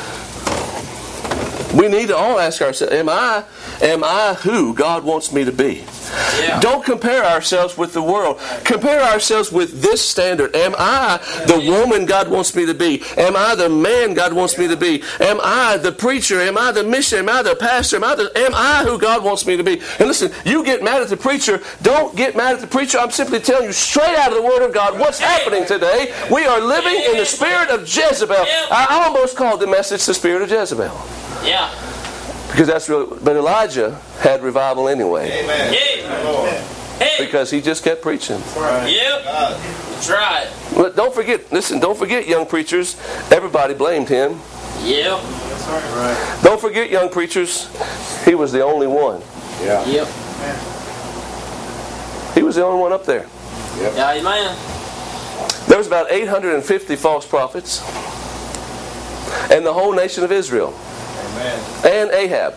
We need to all ask ourselves, am I who God wants me to be? Yeah. Don't compare ourselves with the world. Compare ourselves with this standard. Am I the woman God wants me to be? Am I the man God wants me to be? Am I the preacher? Am I the missionary? Am I the pastor? Am I who God wants me to be? And listen, you get mad at the preacher. Don't get mad at the preacher. I'm simply telling you straight out of the Word of God what's happening today. We are living in the spirit of Jezebel. I almost called the message the spirit of Jezebel. Yeah. Because that's real. But Elijah had revival anyway. Amen. Amen. Hey. Because he just kept preaching. Yep. That's right. But don't forget, young preachers, everybody blamed him. Yep. Don't forget, young preachers, he was the only one. Yeah. Yep. He was the only one up there. Yeah, amen. There was about 850 false prophets. And the whole nation of Israel. Amen. And Ahab.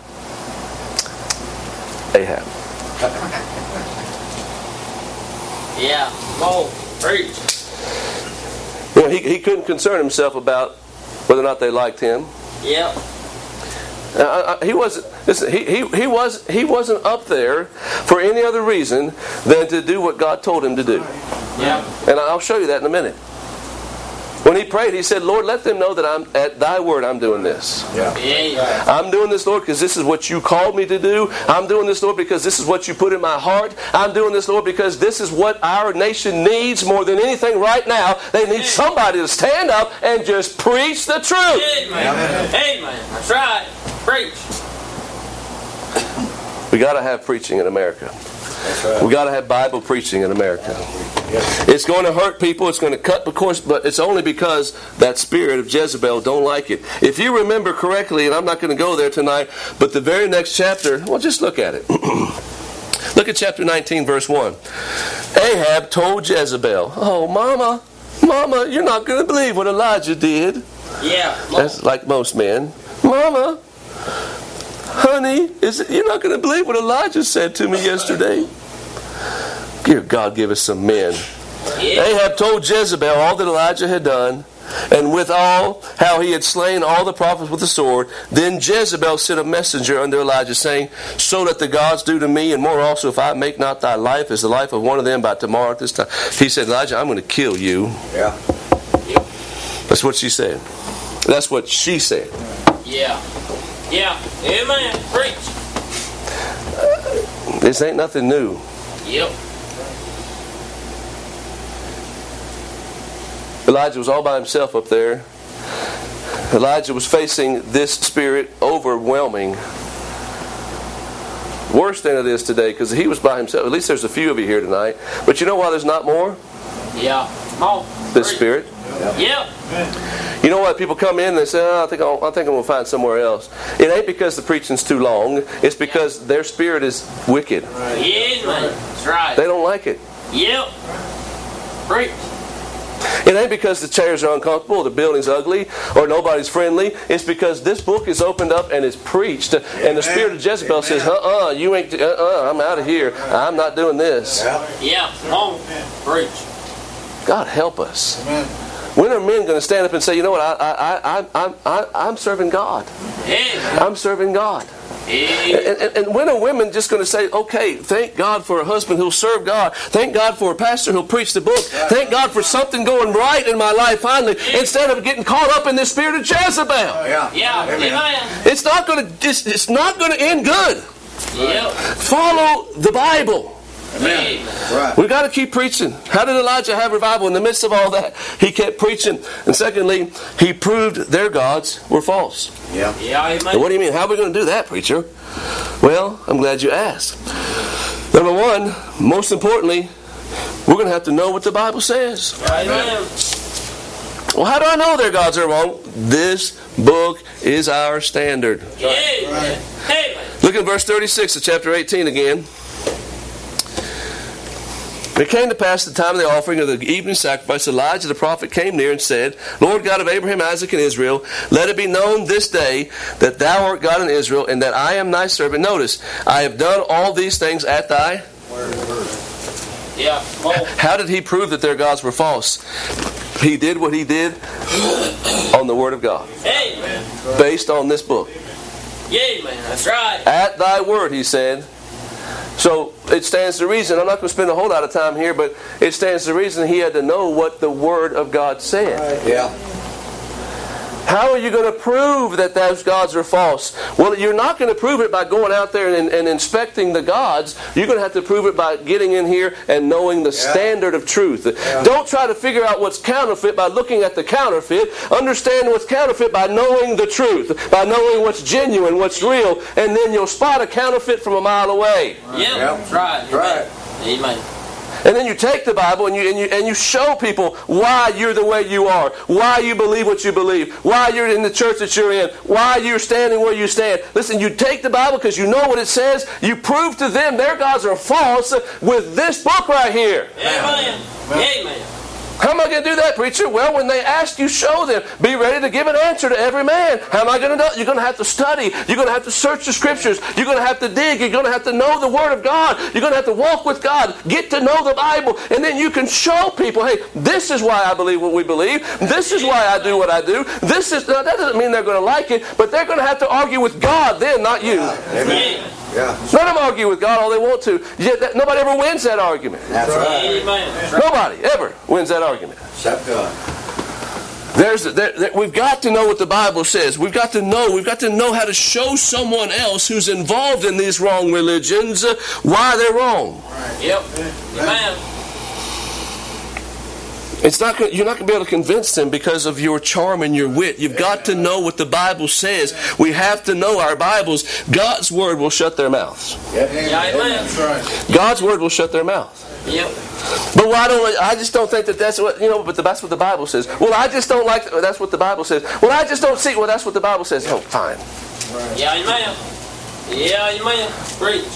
Yeah. Oh, preach. You know, he couldn't concern himself about whether or not they liked him. Yep. He wasn't. Listen, he wasn't up there for any other reason than to do what God told him to do. Yep. And I'll show you that in a minute. When he prayed, he said, Lord, let them know that I'm at thy word I'm doing this. Yeah. Yeah. I'm doing this, Lord, because this is what you called me to do. I'm doing this, Lord, because this is what you put in my heart. I'm doing this, Lord, because this is what our nation needs more than anything right now. They need somebody to stand up and just preach the truth. Amen. Amen. That's right. Preach. We got to have preaching in America. That's right. We got to have Bible preaching in America. It's going to hurt people. It's going to cut, of course, but it's only because that spirit of Jezebel don't like it. If you remember correctly, and I'm not going to go there tonight, but the very next chapter, well, just look at it. Look at chapter 19, verse 1. Ahab told Jezebel, "Oh, Mama, you're not going to believe what Elijah did." Yeah. That's like most men. "Mama, honey, you're not going to believe what Elijah said to me yesterday." Dear God, give us some men. Yeah. Ahab told Jezebel all that Elijah had done, and withal how he had slain all the prophets with the sword. Then Jezebel sent a messenger unto Elijah, saying, "So that the gods do to me, and more also, if I make not thy life as the life of one of them by tomorrow at this time." He said, "Elijah, I'm going to kill you." Yeah. That's what she said. That's what she said. Yeah. Yeah. Amen. Preach. This ain't nothing new. Yep. Elijah was all by himself up there. Elijah was facing this spirit overwhelming. Worse than it is today, because he was by himself. At least there's a few of you here tonight. But you know why there's not more? Yeah. Come on. This Preach. spirit. Yeah. You know what? People come in and they say, "Oh, I think I'm going to find somewhere else." It ain't because the preaching's too long. It's because their spirit is wicked. Yeah, man. That's right. They don't like it. Yep. Preach. It ain't because the chairs are uncomfortable, or the building's ugly, or nobody's friendly. It's because this book is opened up and is preached, and the spirit of Jezebel says, "You ain't. I'm out of here. I'm not doing this." Yeah. Come on. Preach. God help us. Amen. When are men going to stand up and say, "You know what? I'm serving God. Yeah. I'm serving God." Yeah. And when are women just going to say, "Okay, thank God for a husband who'll serve God. Thank God for a pastor who'll preach the book. Thank God for something going right in my life finally," instead of getting caught up in this spirit of Jezebel. Yeah. Yeah. Amen. It's not going to end good. Yep. Follow the Bible. Amen. Right. We've got to keep preaching. How did Elijah have revival in the midst of all that? He kept preaching. And secondly, he proved their gods were false. Yeah. Yeah. And Amen. what do you mean? How are we going to do that, preacher? Well, I'm glad you asked. Number one, most importantly, we're going to have to know what the Bible says. Amen. Well, how do I know their gods are wrong? This book is our standard. Amen. Amen. Look at verse 36 of chapter 18 again. It came to pass at the time of the offering of the evening sacrifice, Elijah the prophet came near and said, "Lord God of Abraham, Isaac, and Israel, let it be known this day that thou art God in Israel, and that I am thy servant." Notice, "I have done all these things at thy..." Yeah. Come on. How did he prove that their gods were false? He did what he did on the Word of God, Amen. based on this book. Yeah, man. That's right. At thy word, he said. So it stands to reason, I'm not going to spend a whole lot of time here, but it stands to reason he had to know what the Word of God said. Yeah. How are you going to prove that those gods are false? Well, you're not going to prove it by going out there and inspecting the gods. You're going to have to prove it by getting in here and knowing the standard of truth. Don't try to figure out what's counterfeit by looking at the counterfeit. Understand what's counterfeit by knowing the truth, by knowing what's genuine, what's real, and then you'll spot a counterfeit from a mile away. Yeah. Yeah. That's right. Right. Amen. And then you take the Bible and you show people why you're the way you are, why you believe what you believe, why you're in the church that you're in, why you're standing where you stand. Listen, you take the Bible because you know what it says. You prove to them their gods are false with this book right here. Amen. Amen. How am I going to do that, preacher? Well, when they ask you, show them. Be ready to give an answer to every man. How am I going to know? You're going to have to study. You're going to have to search the Scriptures. You're going to have to dig. You're going to have to know the Word of God. You're going to have to walk with God. Get to know the Bible. And then you can show people, hey, this is why I believe what we believe. This is why I do what I do. Now, that doesn't mean they're going to like it, but they're going to have to argue with God then, not you. Amen. Yeah. Let them argue with God all they want to. Yet nobody ever wins that argument. That's right. Amen. Nobody ever wins that argument. Except God. We've got to know what the Bible says. We've got to know how to show someone else who's involved in these wrong religions why they're wrong. Yep. Amen. You're not going to be able to convince them because of your charm and your wit. You've got to know what the Bible says. We have to know our Bibles. God's Word will shut their mouths. Yeah, amen. That's right. God's Word will shut their mouth. Yep. But I just don't think that's what, but that's what the Bible says. Well, I just don't like, that's what the Bible says. Well, I just don't see, well, that's what the Bible says. Oh, fine. Right. Yeah, amen. Yeah, amen. Preach.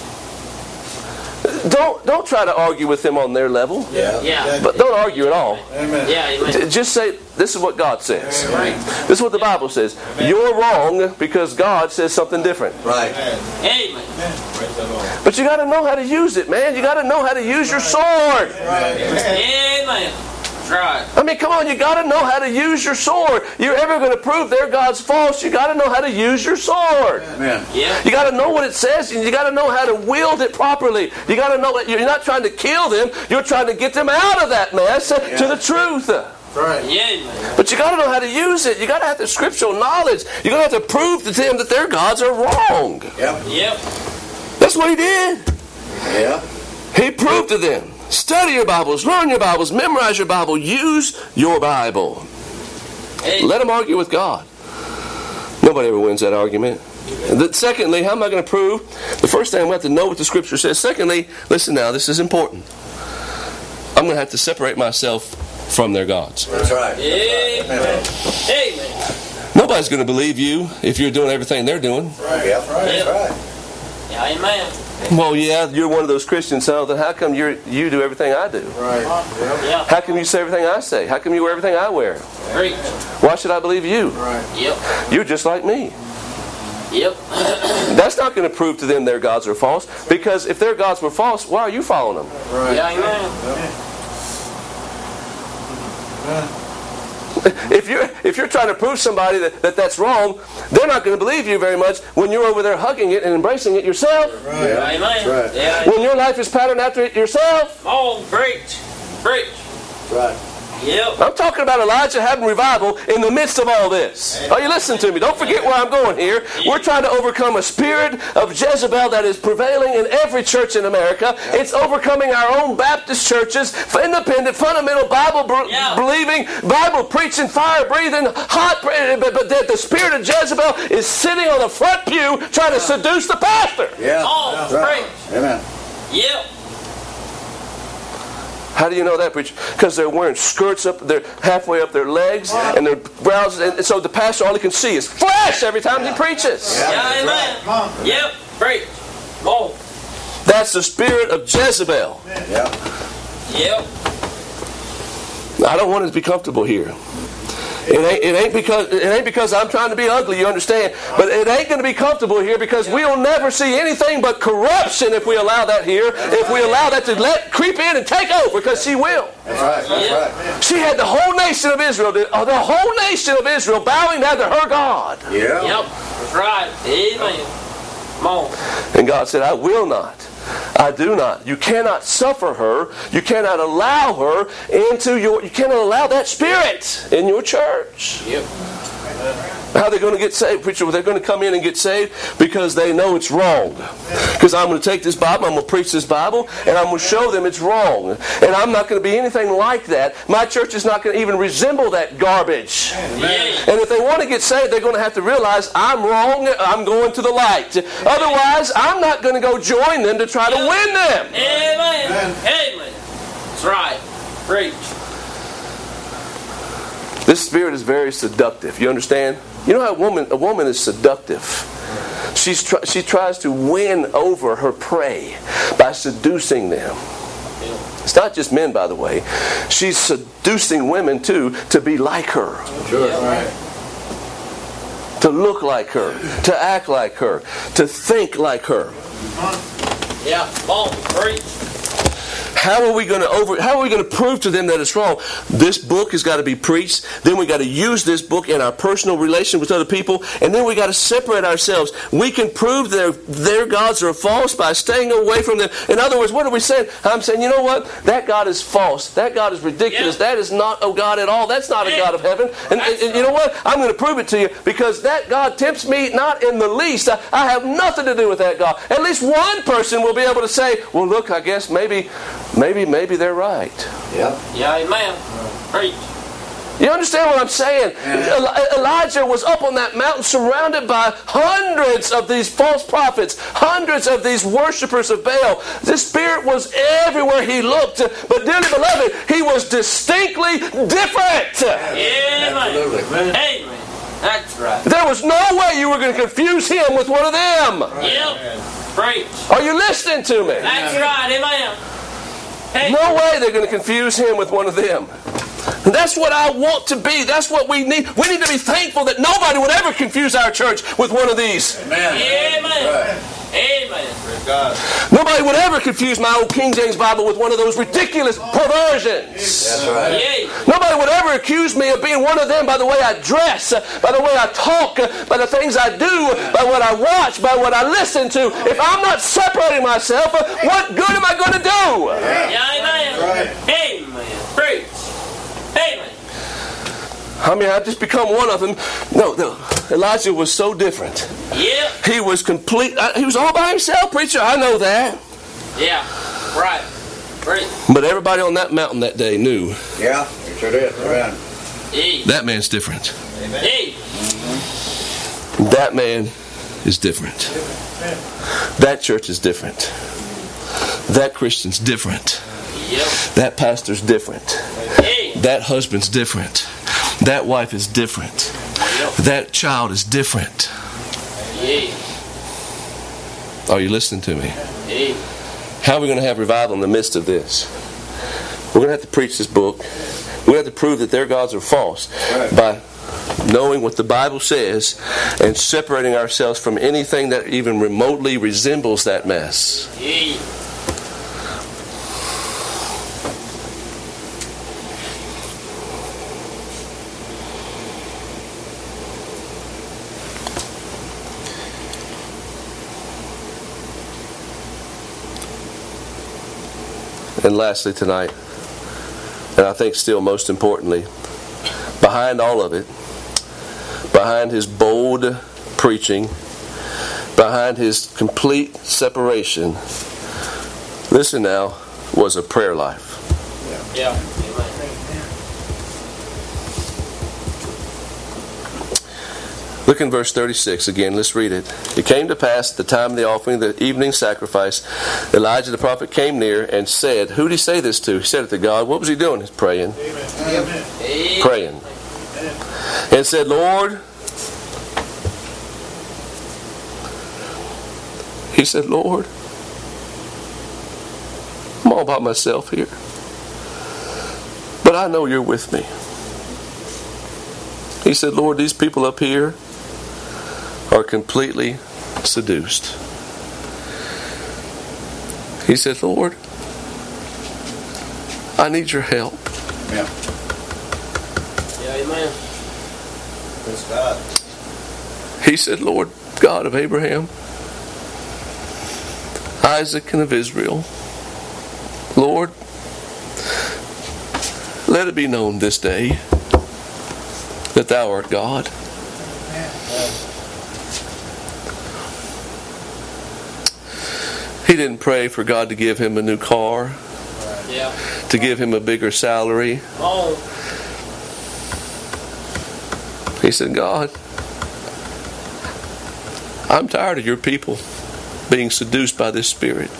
Don't try to argue with them on their level. Yeah. But don't argue at all. Amen. Yeah, amen. Just say, this is what God says. Right. This is what the Bible says. You're wrong because God says something different. Right. Amen. But you got to know how to use it, man. You got to know how to use your sword. Right. Amen. Right. I mean, come on, you got to know how to use your sword. You're ever going to prove their God's false, you got to know how to use your sword. Amen. Yeah. You got to know what it says, and you got to know how to wield it properly. You got to know that you're not trying to kill them, you're trying to get them out of that mess to the truth. Right. Yeah, amen. But you got to know how to use it. You got to have the scriptural knowledge. You're going to have to prove to them that their gods are wrong. Yep. Yep. That's what he did. Yeah. He proved to them. Study your Bibles, learn your Bibles, memorize your Bible, use your Bible. Hey. Let them argue with God. Nobody ever wins that argument. Secondly, how am I going to prove? The first thing I'm going to have to know what the Scripture says. Secondly, listen now, this is important. I'm going to have to separate myself from their gods. That's right. Amen. Amen. Nobody's going to believe you if you're doing everything they're doing. Right. Yep. That's right. Yeah, amen. Well, yeah, you're one of those Christians, so then how come you do everything I do? Right. Yep. Yeah. How come you say everything I say? How come you wear everything I wear? Preach. Why should I believe you? Right. Yep. You're just like me. Yep. That's not going to prove to them their gods are false, because if their gods were false, why are you following them? Right. Yeah, amen. If you're trying to prove somebody that's wrong, they're not going to believe you very much when you're over there hugging it and embracing it yourself. Right. Yeah, amen. That's right. Yeah, When your life is patterned after it yourself. come on, preach. Preach. Right. Yep. I'm talking about Elijah having revival in the midst of all this. Are you listening to me? Don't forget where I'm going here. We're trying to overcome a spirit of Jezebel that is prevailing in every church in America. It's overcoming our own Baptist churches, independent, fundamental, Bible-believing, Bible-preaching, fire-breathing, hot, but the spirit of Jezebel is sitting on the front pew trying to seduce the pastor. Yeah. Oh, That's right. preach. Amen. Yep. How do you know that, preacher? Because they're wearing skirts up, they're halfway up their legs, and their brows, and so the pastor all he can see is flesh every time he preaches. Yeah, amen. Yep. Preach. Come on. That's the spirit of Jezebel. Yep. Yep. I don't want it to be comfortable here. It ain't because I'm trying to be ugly, you understand? But it ain't going to be comfortable here because we'll never see anything but corruption if we allow that here. If we allow that to creep in and take over, because she will. That's right. That's right. She had the whole nation of Israel, the whole nation of Israel bowing down to her God. Yeah. Yep. That's right. Amen. Come on. And God said, I will not. I do not. You cannot suffer her. You cannot allow her you cannot allow that spirit in your church. Yep. How are they going to get saved, preacher? Well, they're going to come in and get saved because they know it's wrong. Because I'm going to take this Bible, I'm going to preach this Bible, and I'm going to show them it's wrong. And I'm not going to be anything like that. My church is not going to even resemble that garbage. Yeah. And if they want to get saved, they're going to have to realize I'm wrong, I'm going to the light. Otherwise, I'm not going to go join them to try to win them. Amen. Amen. That's right. Preach. This spirit is very seductive. You understand? You know how a woman is seductive. She tries to win over her prey by seducing them. It's not just men, by the way. She's seducing women too to be like her. Sure. Right. To look like her, to act like her, to think like her. Yeah. Come on. Preach. How are we going to prove to them that it's wrong? This book has got to be preached. Then we got to use this book in our personal relation with other people, and then we got to separate ourselves. We can prove their gods are false by staying away from them. In other words, what are we saying? I'm saying, you know what? That God is false. That God is ridiculous. Yeah. That is not a God at all. That's not a God of heaven. And you know what? I'm going to prove it to you because that God tempts me not in the least. I have nothing to do with that God. At least one person will be able to say, well, look, I guess maybe they're right. Yep. Yeah, amen. Preach. You understand what I'm saying? Elijah was up on that mountain surrounded by hundreds of these false prophets, hundreds of these worshipers of Baal. The Spirit was everywhere he looked. But dearly beloved, he was distinctly different. Amen. Absolutely. Amen. That's right. There was no way you were going to confuse him with one of them. Yep. Preach. Are you listening to me? That's right. Amen. Hey. No way they're going to confuse him with one of them. And that's what I want to be. That's what we need. We need to be thankful that nobody would ever confuse our church with one of these. Amen. Amen. Amen. Nobody would ever confuse my old King James Bible with one of those ridiculous perversions. That's right. Yay. Nobody would ever accuse me of being one of them by the way I dress, by the way I talk, by the things I do, by what I watch, by what I listen to. If I'm not separating myself, what good am I going to do? Yeah, amen. Amen. Preach. Amen. I mean, I've just become one of them. No, Elijah was so different. Yep. He was complete. He was all by himself, preacher. I know that. Yeah. Right. Preach. But everybody on that mountain that day knew Yeah, it sure did. Right. Yay. that man's different. Yay. That man is different. That church is different. That Christian's different. Yep. That pastor's different. Yay. That husband's different. That wife is different. Yep. That child is different. Yay. Are you listening to me? Yay. How are we going to have revival in the midst of this? We're going to have to preach this book. We're going to have to prove that their gods are false by knowing what the Bible says and separating ourselves from anything that even remotely resembles that mess. Yay. And lastly tonight, and I think still most importantly, behind all of it, behind his bold preaching, behind his complete separation, listen now, was a prayer life. Yeah. Amen. Look in verse 36 again. Let's read it. It came to pass at the time of the offering of the evening sacrifice, Elijah the prophet came near and said, who did he say this to? He said it to God. What was he doing? He's praying. Amen. Amen. Praying. And said, Lord, he said, Lord, I'm all by myself here. But I know you're with me. He said, Lord, these people up here are completely seduced. He said, Lord, I need your help. Yeah. Yeah, amen. Praise God. He said, Lord, God of Abraham, Isaac, and of Israel, Lord, let it be known this day that thou art God. He didn't pray for God to give him a new car, Yeah. to give him a bigger salary. Oh. He said, God, I'm tired of your people being seduced by this spirit.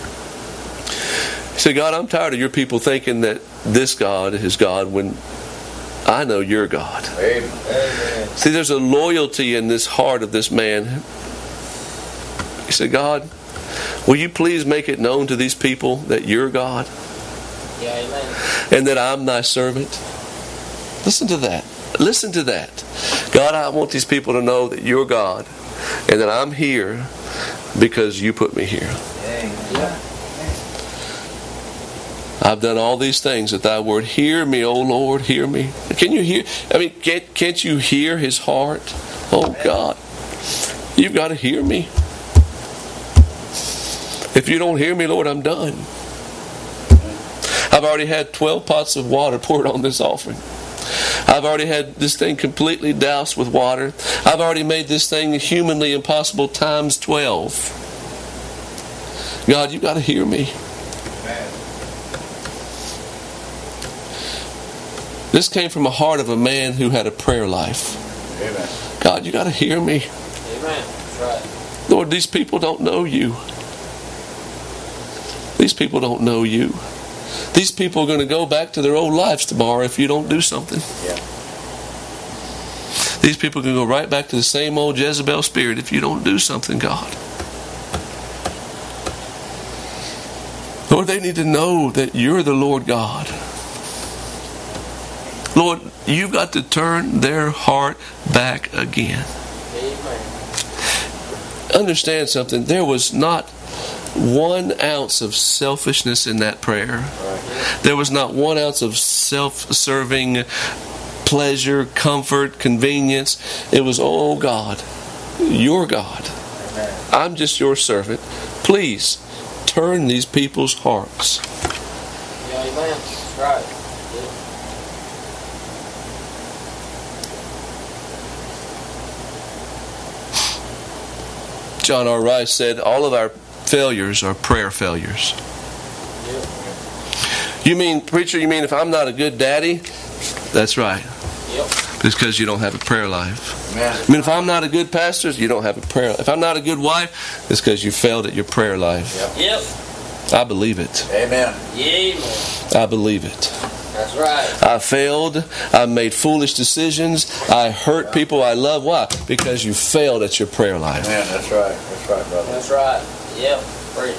He said, God, I'm tired of your people thinking that this God is God when I know you're God. Amen. See, there's a loyalty in this heart of this man. He said, God, will you please make it known to these people that you're God Yeah, amen. and that I'm thy servant? Listen to that. Listen to that. God, I want these people to know that you're God and that I'm here because you put me here. Yeah. I've done all these things at thy word. Hear me, O Lord, hear me. Can you hear? I mean, can't you hear his heart? Oh God, you've got to hear me. If you don't hear me, Lord, I'm done. I've already had 12 pots of water poured on this offering. I've already had this thing completely doused with water. I've already made this thing humanly impossible times 12. God, you've got to hear me. This came from a heart of a man who had a prayer life. Amen. God, you got to hear me. Amen. That's right. Lord, these people don't know you. These people don't know you. These people are going to go back to their old lives tomorrow if you don't do something. Yeah. These people can go right back to the same old Jezebel spirit if you don't do something, God. Lord, they need to know that you're the Lord God. Lord, you've got to turn their heart back again. Amen. Understand something. There was not 1 ounce of selfishness in that prayer. There was not 1 ounce of self-serving pleasure, comfort, convenience. It was, oh God, your God. I'm just your servant. Please turn these people's hearts. Yeah, amen. That's right. John R. Rice said, all of our failures are prayer failures. Yep. You mean, preacher, you mean if I'm not a good daddy? That's right. Yep. It's because you don't have a prayer life. Amen. I mean, if I'm not a good pastor, you don't have a prayer life. If I'm not a good wife, it's because you failed at your prayer life. Yep. I believe it. Amen. Yeah, amen. I believe it. That's right. I failed. I made foolish decisions. I hurt people I love. Why? Because you failed at your prayer life. Amen. That's right. That's right, brother. That's right. Yep. Preach.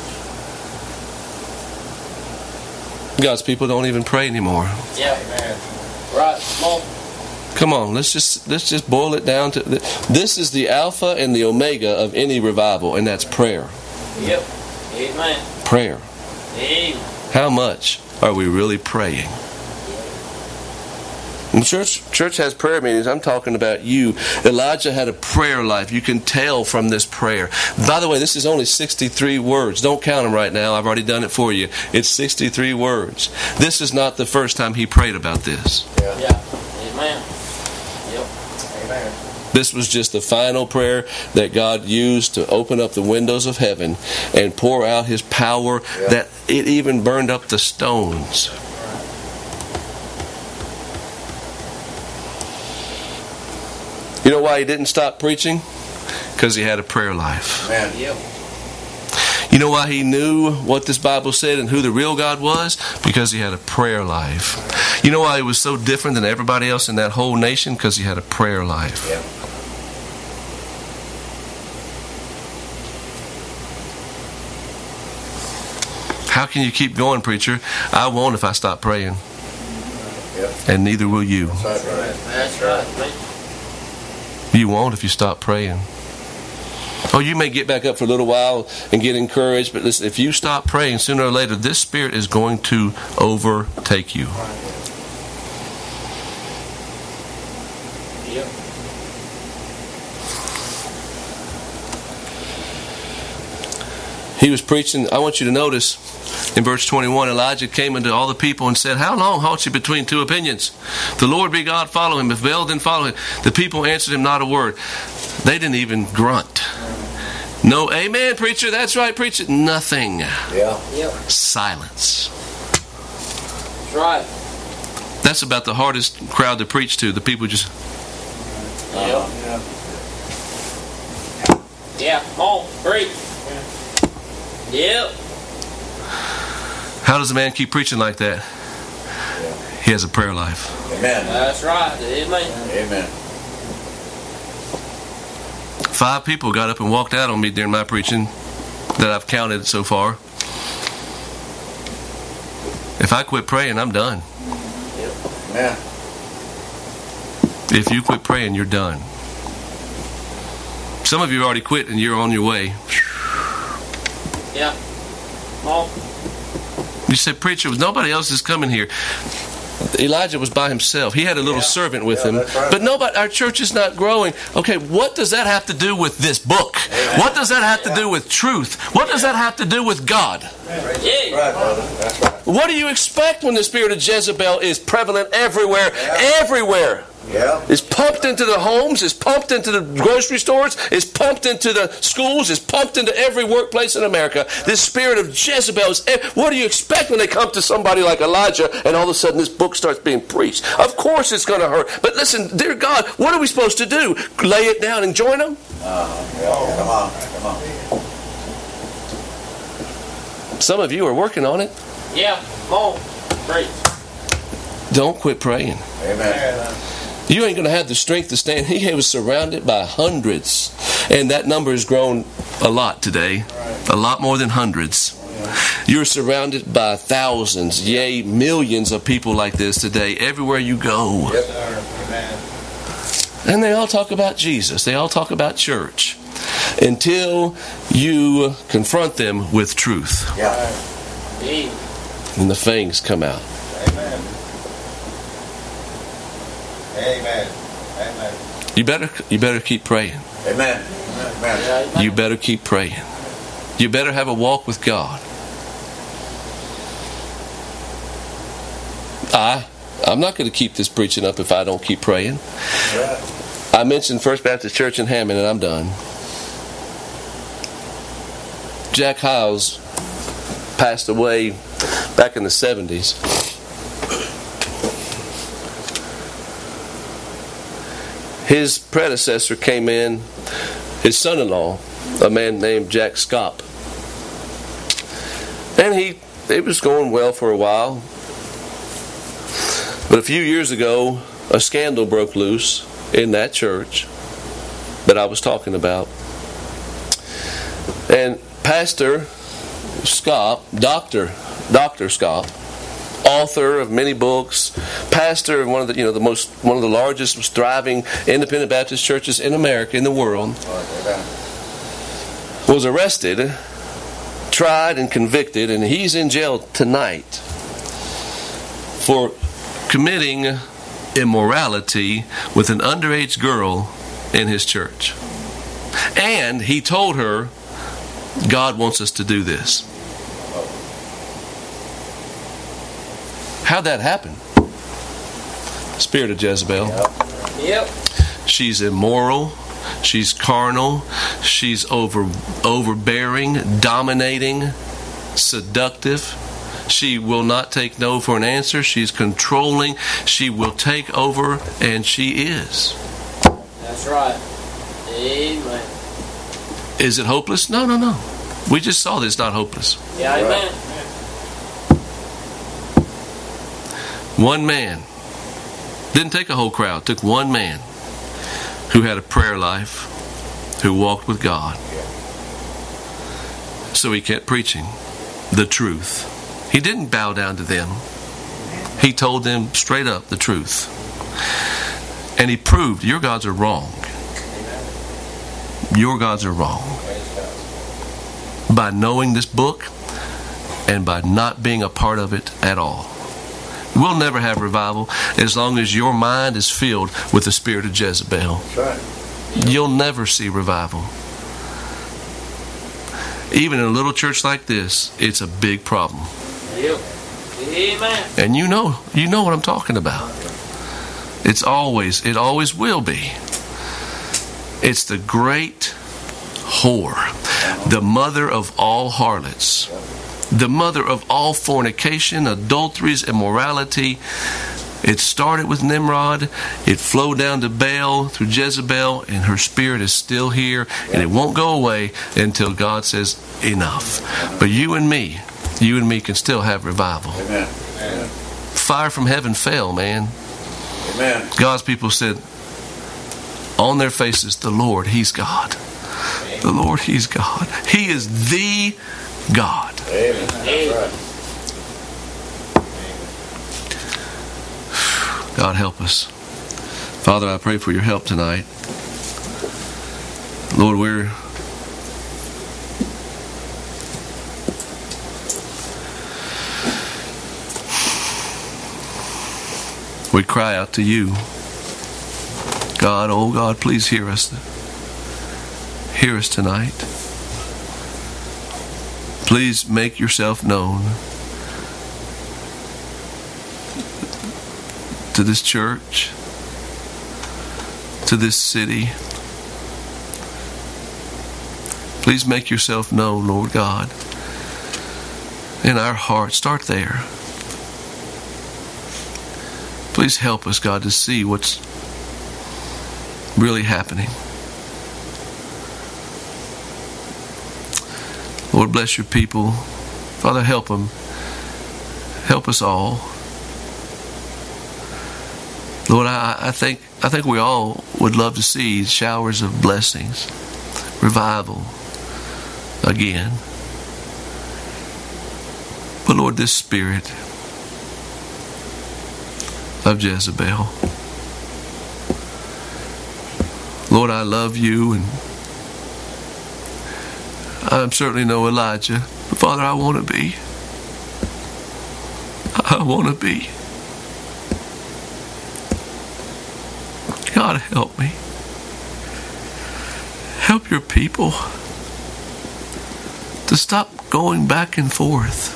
God's people don't even pray anymore. Yep. Amen. Right. Come on. Come on, let's just boil it down to this is the alpha and the omega of any revival, and that's prayer. Yep. Amen. Prayer. Amen. How much are we really praying? When church has prayer meetings, I'm talking about you. Elijah had a prayer life. You can tell from this prayer. By the way, this is only 63 words. Don't count them right now. I've already done it for you. It's 63 words. This is not the first time he prayed about this. Yeah. Amen. Yep. Amen. This was just the final prayer that God used to open up the windows of heaven and pour out His power, that it even burned up the stones. You know why he didn't stop preaching? Because he had a prayer life. Amen. Yep. You know why he knew what this Bible said and who the real God was? Because he had a prayer life. You know why he was so different than everybody else in that whole nation? Because he had a prayer life. Yep. How can you keep going, preacher? I won't if I stop praying. Yep. And neither will you. That's right, brother. That's right. Man. You won't if you stop praying. Oh, you may get back up for a little while and get encouraged, but listen, if you stop praying, sooner or later, this spirit is going to overtake you. Yep. He was preaching. I want you to notice in verse 21, Elijah came unto all the people and said, How long halt you between two opinions? If the Lord be God, follow him. If Baal, then follow him. The people answered him not a word. They didn't even grunt. No, amen, preacher. That's right, preacher. Nothing. Yeah. Yep. Silence. That's right. That's about the hardest crowd to preach to. The people just... Yep. Yeah. Come on. Preach. Yep. How does a man keep preaching like that? He has a prayer life. Amen. That's right. Amen. Amen. 5 people got up and walked out on me during my preaching that I've counted so far. If I quit praying, I'm done. Amen. If you quit praying, you're done. Some of you already quit and you're on your way. Yeah. Come on. You said, preacher, nobody else is coming here. Elijah was by himself. He had a little servant with him. That's right. But nobody, our church is not growing. Okay, what does that have to do with this book? What does that have to do with truth? What does that have to do with God? Yeah. Right, brother. That's right. What do you expect when the spirit of Jezebel is prevalent everywhere? Everywhere. Yeah. It's pumped into the homes. It's pumped into the grocery stores. It's pumped into the schools. It's pumped into every workplace in America. This spirit of Jezebel is... What do you expect when they come to somebody like Elijah and all of a sudden this book starts being preached? Of course it's going to hurt. But listen, dear God, what are we supposed to do? Lay it down and join them? Come on. Some of you are working on it. Yeah. Come on. Preach. Don't quit praying. Amen. You ain't going to have the strength to stand. He was surrounded by hundreds. And that number has grown a lot today. A lot more than hundreds. You're surrounded by thousands, yea, millions of people like this today, everywhere you go. Yes, sir. Amen. And they all talk about Jesus. They all talk about church. Until you confront them with truth. Yeah. Yeah. And the fangs come out. Amen. Amen. Amen. You better keep praying. Amen. Amen. You better keep praying. You better have a walk with God. I'm not going to keep this preaching up if I don't keep praying. Yeah. I mentioned First Baptist Church in Hammond, and I'm done. Jack Hiles passed away back in the 70s. His predecessor came in, his son-in-law, a man named Jack Scopp. And it was going well for a while. But a few years ago, a scandal broke loose in that church that I was talking about. And Pastor Scopp, Dr. Scopp, author of many books, pastor of one of the largest thriving independent Baptist churches in America, in the world, was arrested, tried, and convicted, and he's in jail tonight for committing immorality with an underage girl in his church. And he told her, God wants us to do this. How'd that happen? Spirit of Jezebel. Yep. She's immoral. She's carnal. She's overbearing, dominating, seductive. She will not take no for an answer. She's controlling. She will take over, and she is. That's right. Amen. Is it hopeless? No. We just saw this, not hopeless. Yeah, amen. One man. Didn't take a whole crowd. Took one man who had a prayer life, who walked with God. So he kept preaching the truth. He didn't bow down to them. He told them straight up the truth. And he proved your gods are wrong. Your gods are wrong. By knowing this book and by not being a part of it at all. We'll never have revival as long as your mind is filled with the spirit of Jezebel. That's right. You'll never see revival. Even in a little church like this, it's a big problem. Yep. Amen. And you know what I'm talking about. It always will be. It's the great whore, the mother of all harlots, the mother of all fornication, adulteries, immorality. It started with Nimrod. It flowed down to Baal through Jezebel, and her spirit is still here, and it won't go away until God says enough. But you and me can still have revival. Amen. Amen. Fire from heaven fell, man. Amen. God's people said on their faces, the Lord, He's God. The Lord, He's God. He is the God. Amen. That's right. God help us. Father, I pray for your help tonight. Lord, we cry out to you. God, oh God, please hear us. Hear us tonight. Please make yourself known to this church, to this city. Please make yourself known, Lord God, in our hearts. Start there. Please help us, God, to see what's really happening. Lord, bless your people. Father, help them. Help us all. Lord, I think we all would love to see showers of blessings, revival again. But Lord, this spirit of Jezebel, Lord, I love you, and I'm certainly no Elijah, but Father, I want to be. I want to be. God, help me. Help your people to stop going back and forth,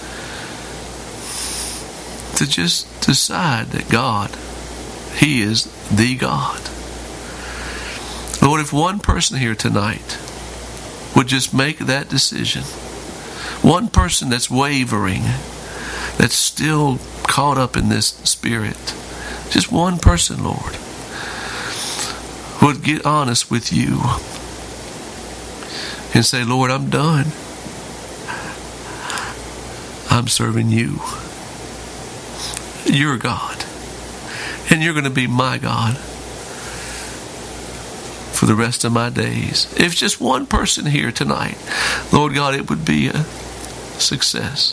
to just decide that God, He is the God. Lord, if one person here tonight would just make that decision, one person that's wavering, that's still caught up in this spirit, just one person, Lord, would get honest with you and say, Lord, I'm done. I'm serving you. You're God. And you're going to be my God for the rest of my days. If just one person here tonight, Lord God, it would be a success.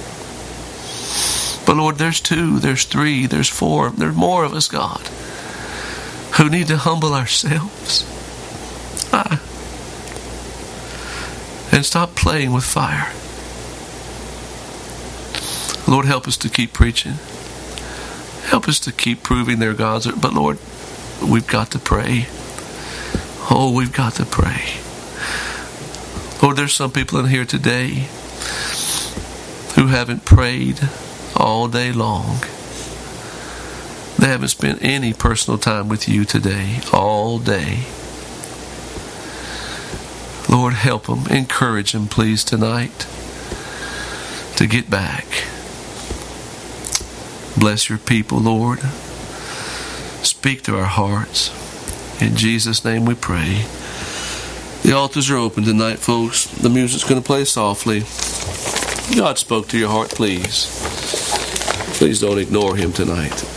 But Lord, there's 2, there's 3, there's 4, there's more of us, God, who need to humble ourselves and stop playing with fire. Lord, help us to keep preaching. Help us to keep proving their gods. But Lord, we've got to pray. Oh, we've got to pray. Lord, there's some people in here today who haven't prayed all day long. They haven't spent any personal time with you today, all day. Lord, help them. Encourage them, please, tonight to get back. Bless your people, Lord. Speak to our hearts. In Jesus' name we pray. The altars are open tonight, folks. The music's going to play softly. God spoke to your heart, please. Please don't ignore Him tonight.